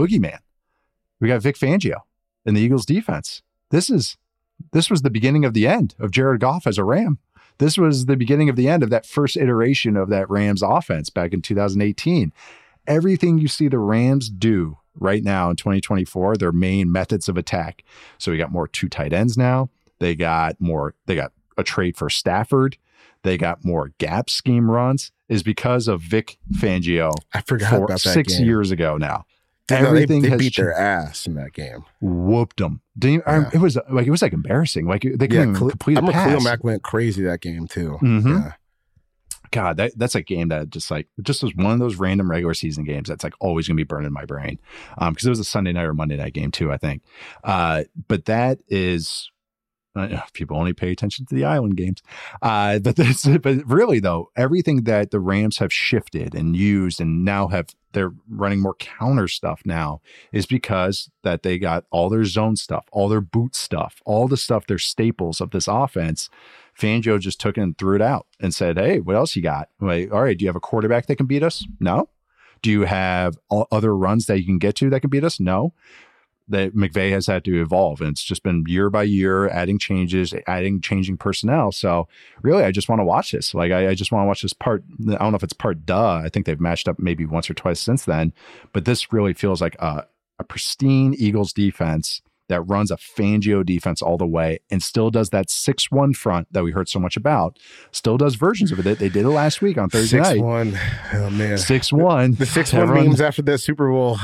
We got Vic Fangio and the Eagles defense. This was the beginning of the end of Jared Goff as a Ram. This was the beginning of the end of that first iteration of that Rams offense back in 2018. Everything you see the Rams do right now in 2024, their main methods of attack. So we got more 2 tight ends now. They got a trade for Stafford. They got more gap scheme runs is because of Vic Fangio. I forgot about that 6 years ago now. Everything they beat their ass in that game. Whooped them. It was like embarrassing. Like they couldn't even complete a pass. Khalil Mack went crazy that game too. Mm-hmm. Yeah. God, that's a game that just was one of those random regular season games that's like always gonna be burned in my brain. Because it was a Sunday night or Monday night game too, I think. But that is. People only pay attention to the island games. But really though, everything that the Rams have shifted and used and now they're running more counter stuff now is because that they got all their zone stuff, all their boot stuff, all the stuff, their staples of this offense. Fangio just took it and threw it out and said, hey, what else you got? Like, all right, do you have a quarterback that can beat us? No. Do you have other runs that you can get to that can beat us? No. That McVay has had to evolve, and it's just been year by year, changing personnel. So really, I just want to watch this. Like, I just want to watch this part. I don't know if it's part duh. I think they've matched up maybe once or twice since then, but this really feels like a pristine Eagles defense that runs a Fangio defense all the way and still does that 6-1 front that we heard so much about, still does versions of it. They did it last week on Thursday night. 6-1. Oh, man. 6-1. The 6-1 memes after the Super Bowl.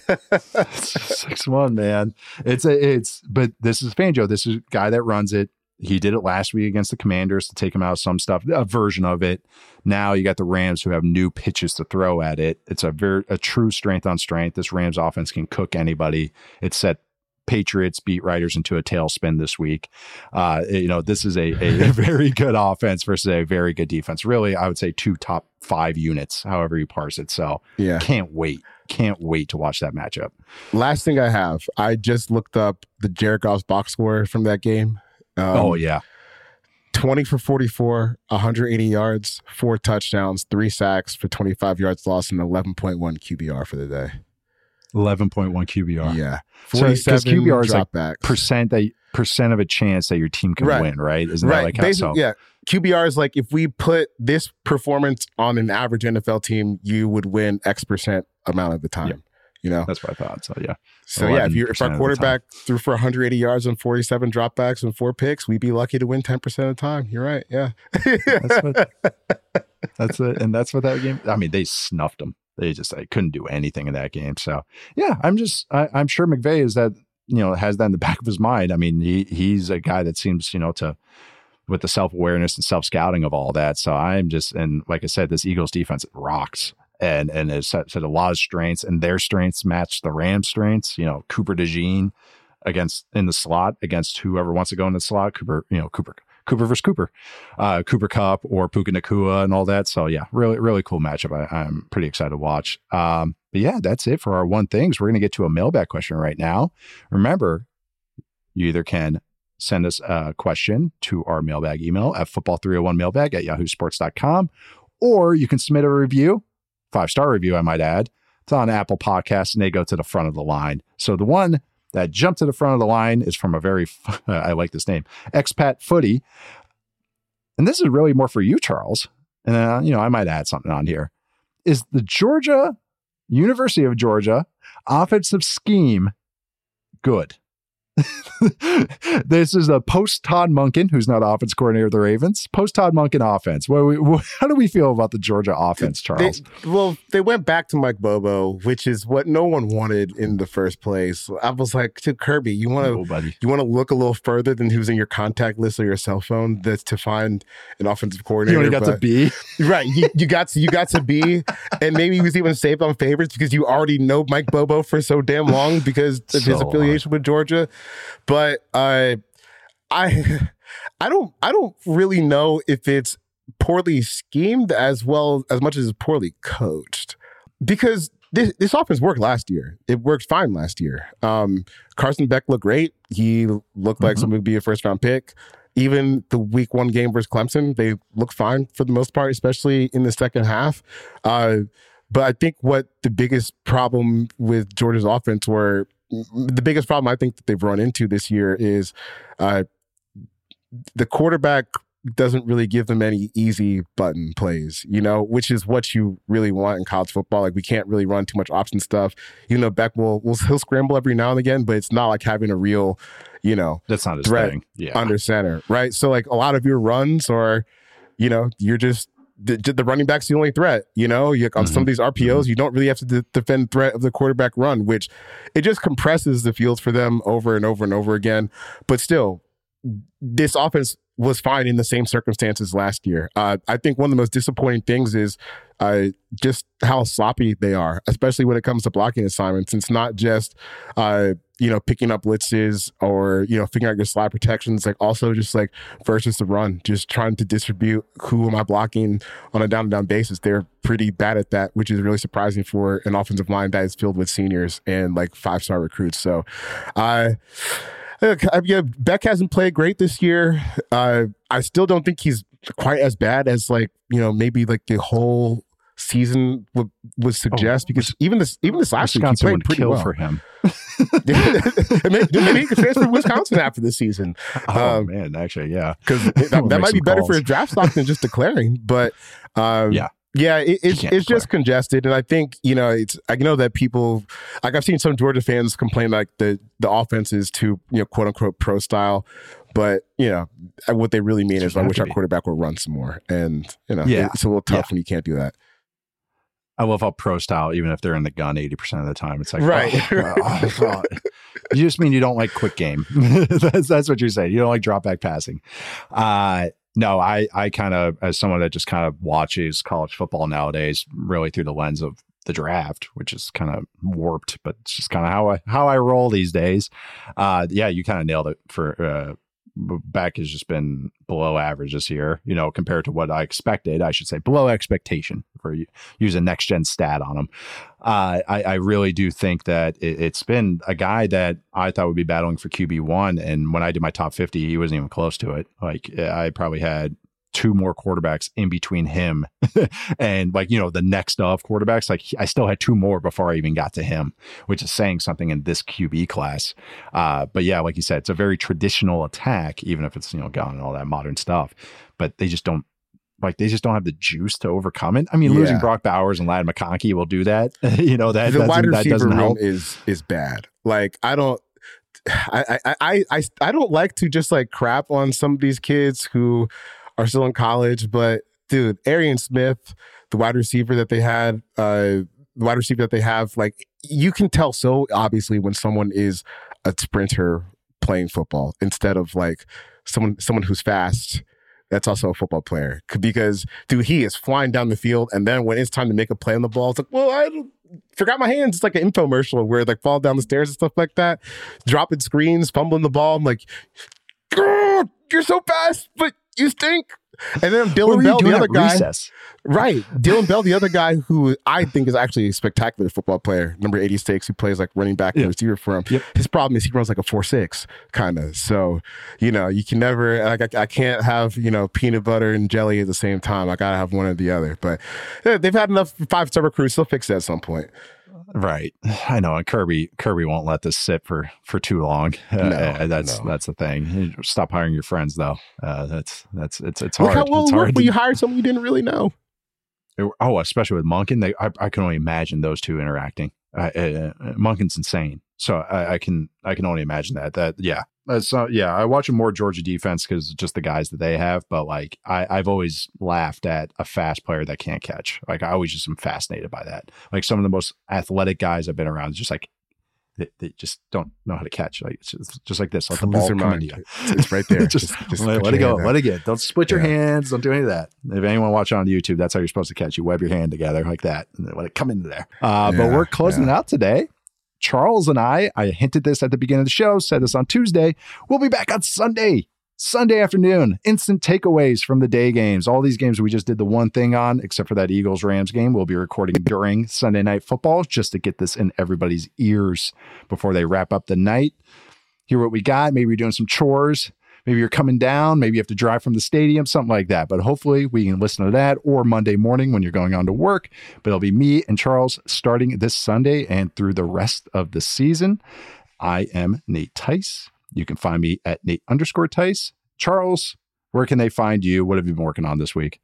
6-1, man. But this is Fangio. This is a guy that runs it. He did it last week against the Commanders to take him out of some stuff, a version of it. Now you got the Rams who have new pitches to throw at it. It's a true strength on strength. This Rams offense can cook anybody. It's set Patriots beat writers into a tailspin this week. This is a very good offense versus a very good defense. Really, I would say 2 top 5 units, however you parse it. So can't wait to watch that matchup. Last thing I have, I just looked up the Jared Goff's box score from that game. 20 for 44, 180 yards, 4 touchdowns, 3 sacks for 25 yards lost, and 11.1 QBR for the day. 11.1 QBR. Yeah. 47 QBR is like dropbacks. percent of a chance that your team can win, right? Isn't that like how so? Yeah. QBR is like, if we put this performance on an average NFL team, you would win X% amount of the time. you know? That's what I thought. So, yeah. So, yeah, if our quarterback threw for 180 yards and 47 dropbacks and 4 picks, we'd be lucky to win 10% of the time. You're right. Yeah. That's it. And that's what that game, I mean, they snuffed them. They just couldn't do anything in that game. So, yeah, I'm sure McVay is that, has that in the back of his mind. I mean, he's a guy that seems, with the self-awareness and self-scouting of all that. So and like I said, this Eagles defense rocks and it's set a lot of strengths, and their strengths match the Rams' strengths. Cooper DeJean in the slot against whoever wants to go in the slot. Cooper versus Cooper, Cooper Kupp or Puka Nacua and all that. So yeah, really, really cool matchup. I'm pretty excited to watch. But yeah, that's it for our one things. We're going to get to a mailbag question right now. Remember, you either can send us a question to our mailbag email at football301mailbag@yahoosports.com, or you can submit a review, 5-star review, I might add. It's on Apple Podcasts, and they go to the front of the line. So the one that jumped to the front of the line is from a very, I like this name, Expat Footy. And this is really more for you, Charles. And, I might add something on here. Is the University of Georgia offensive scheme good? This is a post Todd Monken, who's not offense coordinator of the Ravens. Post Todd Monken offense. How do we feel about the Georgia offense, Charles? They went back to Mike Bobo, which is what no one wanted in the first place. I was like, to Kirby, you want to look a little further than who's in your contact list or your cell phone that's to find an offensive coordinator. You only got to B, right? You got to B, and maybe he was even saved on favorites because you already know Mike Bobo for so damn long because of his affiliation with Georgia. But I don't really know if it's poorly schemed as much as it's poorly coached, because this offense worked last year. It worked fine last year. Carson Beck looked great. He looked like someone would be a first round pick. Even the week 1 game versus Clemson, they looked fine for the most part, especially in the second half. But I think what the biggest problem with Georgia's offense the biggest problem I think that they've run into this year is the quarterback doesn't really give them any easy button plays, which is what you really want in college football. Like, we can't really run too much option stuff. Beck he'll scramble every now and again, but it's not like having a real, that's not his threat thing. Yeah. Under center, right? So like a lot of your runs are, you're just the running back's the only threat. On some of these RPOs, you don't really have to defend the threat of the quarterback run, which it just compresses the field for them over and over and over again. But still, this offense was fine in the same circumstances last year. I think one of the most disappointing things is just how sloppy they are, especially when it comes to blocking assignments. It's not just, picking up blitzes or, figuring out your slide protections, like also just like versus the run, just trying to distribute who am I blocking on a down-to-down basis. They're pretty bad at that, which is really surprising for an offensive line that is filled with seniors and like 5-star recruits. So Beck hasn't played great this year. I still don't think he's quite as bad as maybe like the whole season would suggest, because even this last week he played pretty well for him. Maybe he could transfer to Wisconsin after this season. Man, actually, yeah, because that might be better for his draft stock than just declaring. But it's just congested, and I think I know that people, like, I've seen some Georgia fans complain like the offense is too quote unquote pro style, but what they really mean is I wish our quarterback would run some more, and it's a little tough when you can't do that. I love how pro style, even if they're in the gun 80% of the time, it's like, right. You just mean you don't like quick game. That's what you're saying. You don't like drop back passing. No, I kind of, as someone that just kind of watches college football nowadays, really through the lens of the draft, which is kind of warped, but it's just kind of how I roll these days. You kind of nailed it. For Beck has just been below average this year, compared to what I expected. I should say below expectation, for use a next gen stat on him. I really do think that it's been a guy that I thought would be battling for QB1. And when I did my top 50, he wasn't even close to it. Like, I probably had 2 more quarterbacks in between him and the next of quarterbacks. Like, I still had 2 more before I even got to him, which is saying something in this QB class. But yeah, like you said, it's a very traditional attack, even if it's, gone and all that modern stuff, but they just don't like they just don't have the juice to overcome it. I mean, losing Brock Bowers and Ladd McConkey will do that. The wide receiver doesn't room help. is bad. Like I don't like to just like crap on some of these kids who are still in college, but dude, Arian Smith, the wide receiver that they had, like you can tell so obviously when someone is a sprinter playing football instead of like someone who's fast that's also a football player, because dude, he is flying down the field, and then when it's time to make a play on the ball, it's like, well, I forgot my hands. It's like an infomercial where like fall down the stairs and stuff like that, dropping screens, fumbling the ball. I'm like, you're so fast, but you stink. And then Dylan Bell, the other guy. Recess? Right. Dylan Bell, the other guy who I think is actually a spectacular football player, number 86, who plays like running back and receiver for him. Yep. His problem is he runs like a 4.6 kind of. So, you can never, like, I can't have, peanut butter and jelly at the same time. I got to have one or the other. But they've had enough 5-star recruits. They'll fix it at some point. Right. I know. And Kirby won't let this sit for too long. That's the thing. Stop hiring your friends though. It's hard. Look how well worked when you hired someone you didn't really know. Especially with Monken. I can only imagine those two interacting. Monken's insane. So I can only imagine that. I watch a more Georgia defense because just the guys that they have. But like I've always laughed at a fast player that can't catch. Like I always just am fascinated by that. Like some of the most athletic guys I've been around, just like they just don't know how to catch. Like it's just like this. Let the ball come into you. It's right there. just let it go. Let it get. Don't split your hands. Don't do any of that. If anyone watching on YouTube, that's how you're supposed to catch. You web your hand together like that and then let it come into there. But we're closing it out today. Charles and I hinted this at the beginning of the show, said this on Tuesday. We'll be back on Sunday afternoon. Instant takeaways from the day games. All these games we just did the one thing on, except for that Eagles-Rams game. We'll be recording during Sunday Night Football just to get this in everybody's ears before they wrap up the night. Hear what we got. Maybe you're doing some chores. Maybe you're coming down. Maybe you have to drive from the stadium, something like that. But hopefully we can listen to that, or Monday morning when you're going on to work. But it'll be me and Charles starting this Sunday and through the rest of the season. I am Nate Tice. You can find me at Nate_Tice. Charles, where can they find you? What have you been working on this week?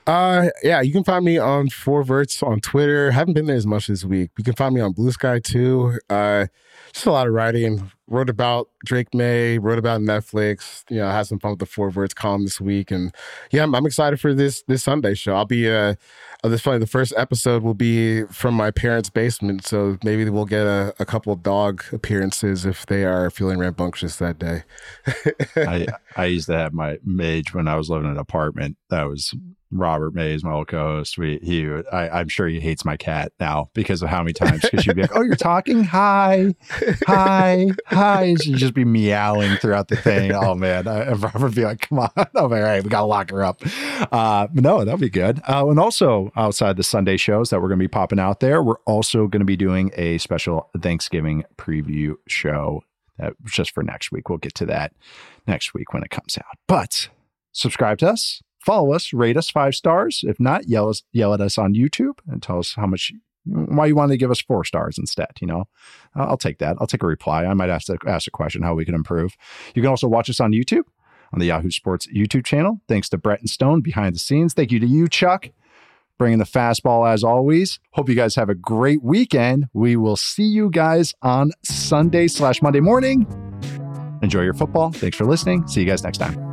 You can find me on 4Verts on Twitter. Haven't been there as much this week. You can find me on Blue Sky too. Just a lot of writing. Wrote about Drake May, wrote about Netflix. I had some fun with the 4Verts column this week. And I'm excited for this Sunday show. I'll be, the first episode will be from my parents' basement. So maybe we'll get a couple dog appearances if they are feeling rambunctious that day. I used to have my mage when I was living in an apartment. That was Robert Mays, my old co-host. I'm sure he hates my cat now because of how many times, because she'd be like, "Oh, you're talking? Hi. And she'd just be meowing throughout the thing. Oh man, Robert would be like, "Come on." I'm like, "All right, we gotta lock her up." But no, that'll be good. And also outside the Sunday shows that we're going to be popping out there, we're also going to be doing a special Thanksgiving preview show just for next week. We'll get to that next week when it comes out. But subscribe to us. Follow us, rate us 5 stars. If not, yell at us on YouTube and tell us why you want to give us 4 stars instead. I'll take that. I'll take a reply. I might have to ask a question how we can improve. You can also watch us on YouTube, on the Yahoo Sports YouTube channel. Thanks to Brett and Stone behind the scenes. Thank you to you, Chuck, bringing the fastball as always. Hope you guys have a great weekend. We will see you guys on Sunday/Monday morning. Enjoy your football. Thanks for listening. See you guys next time.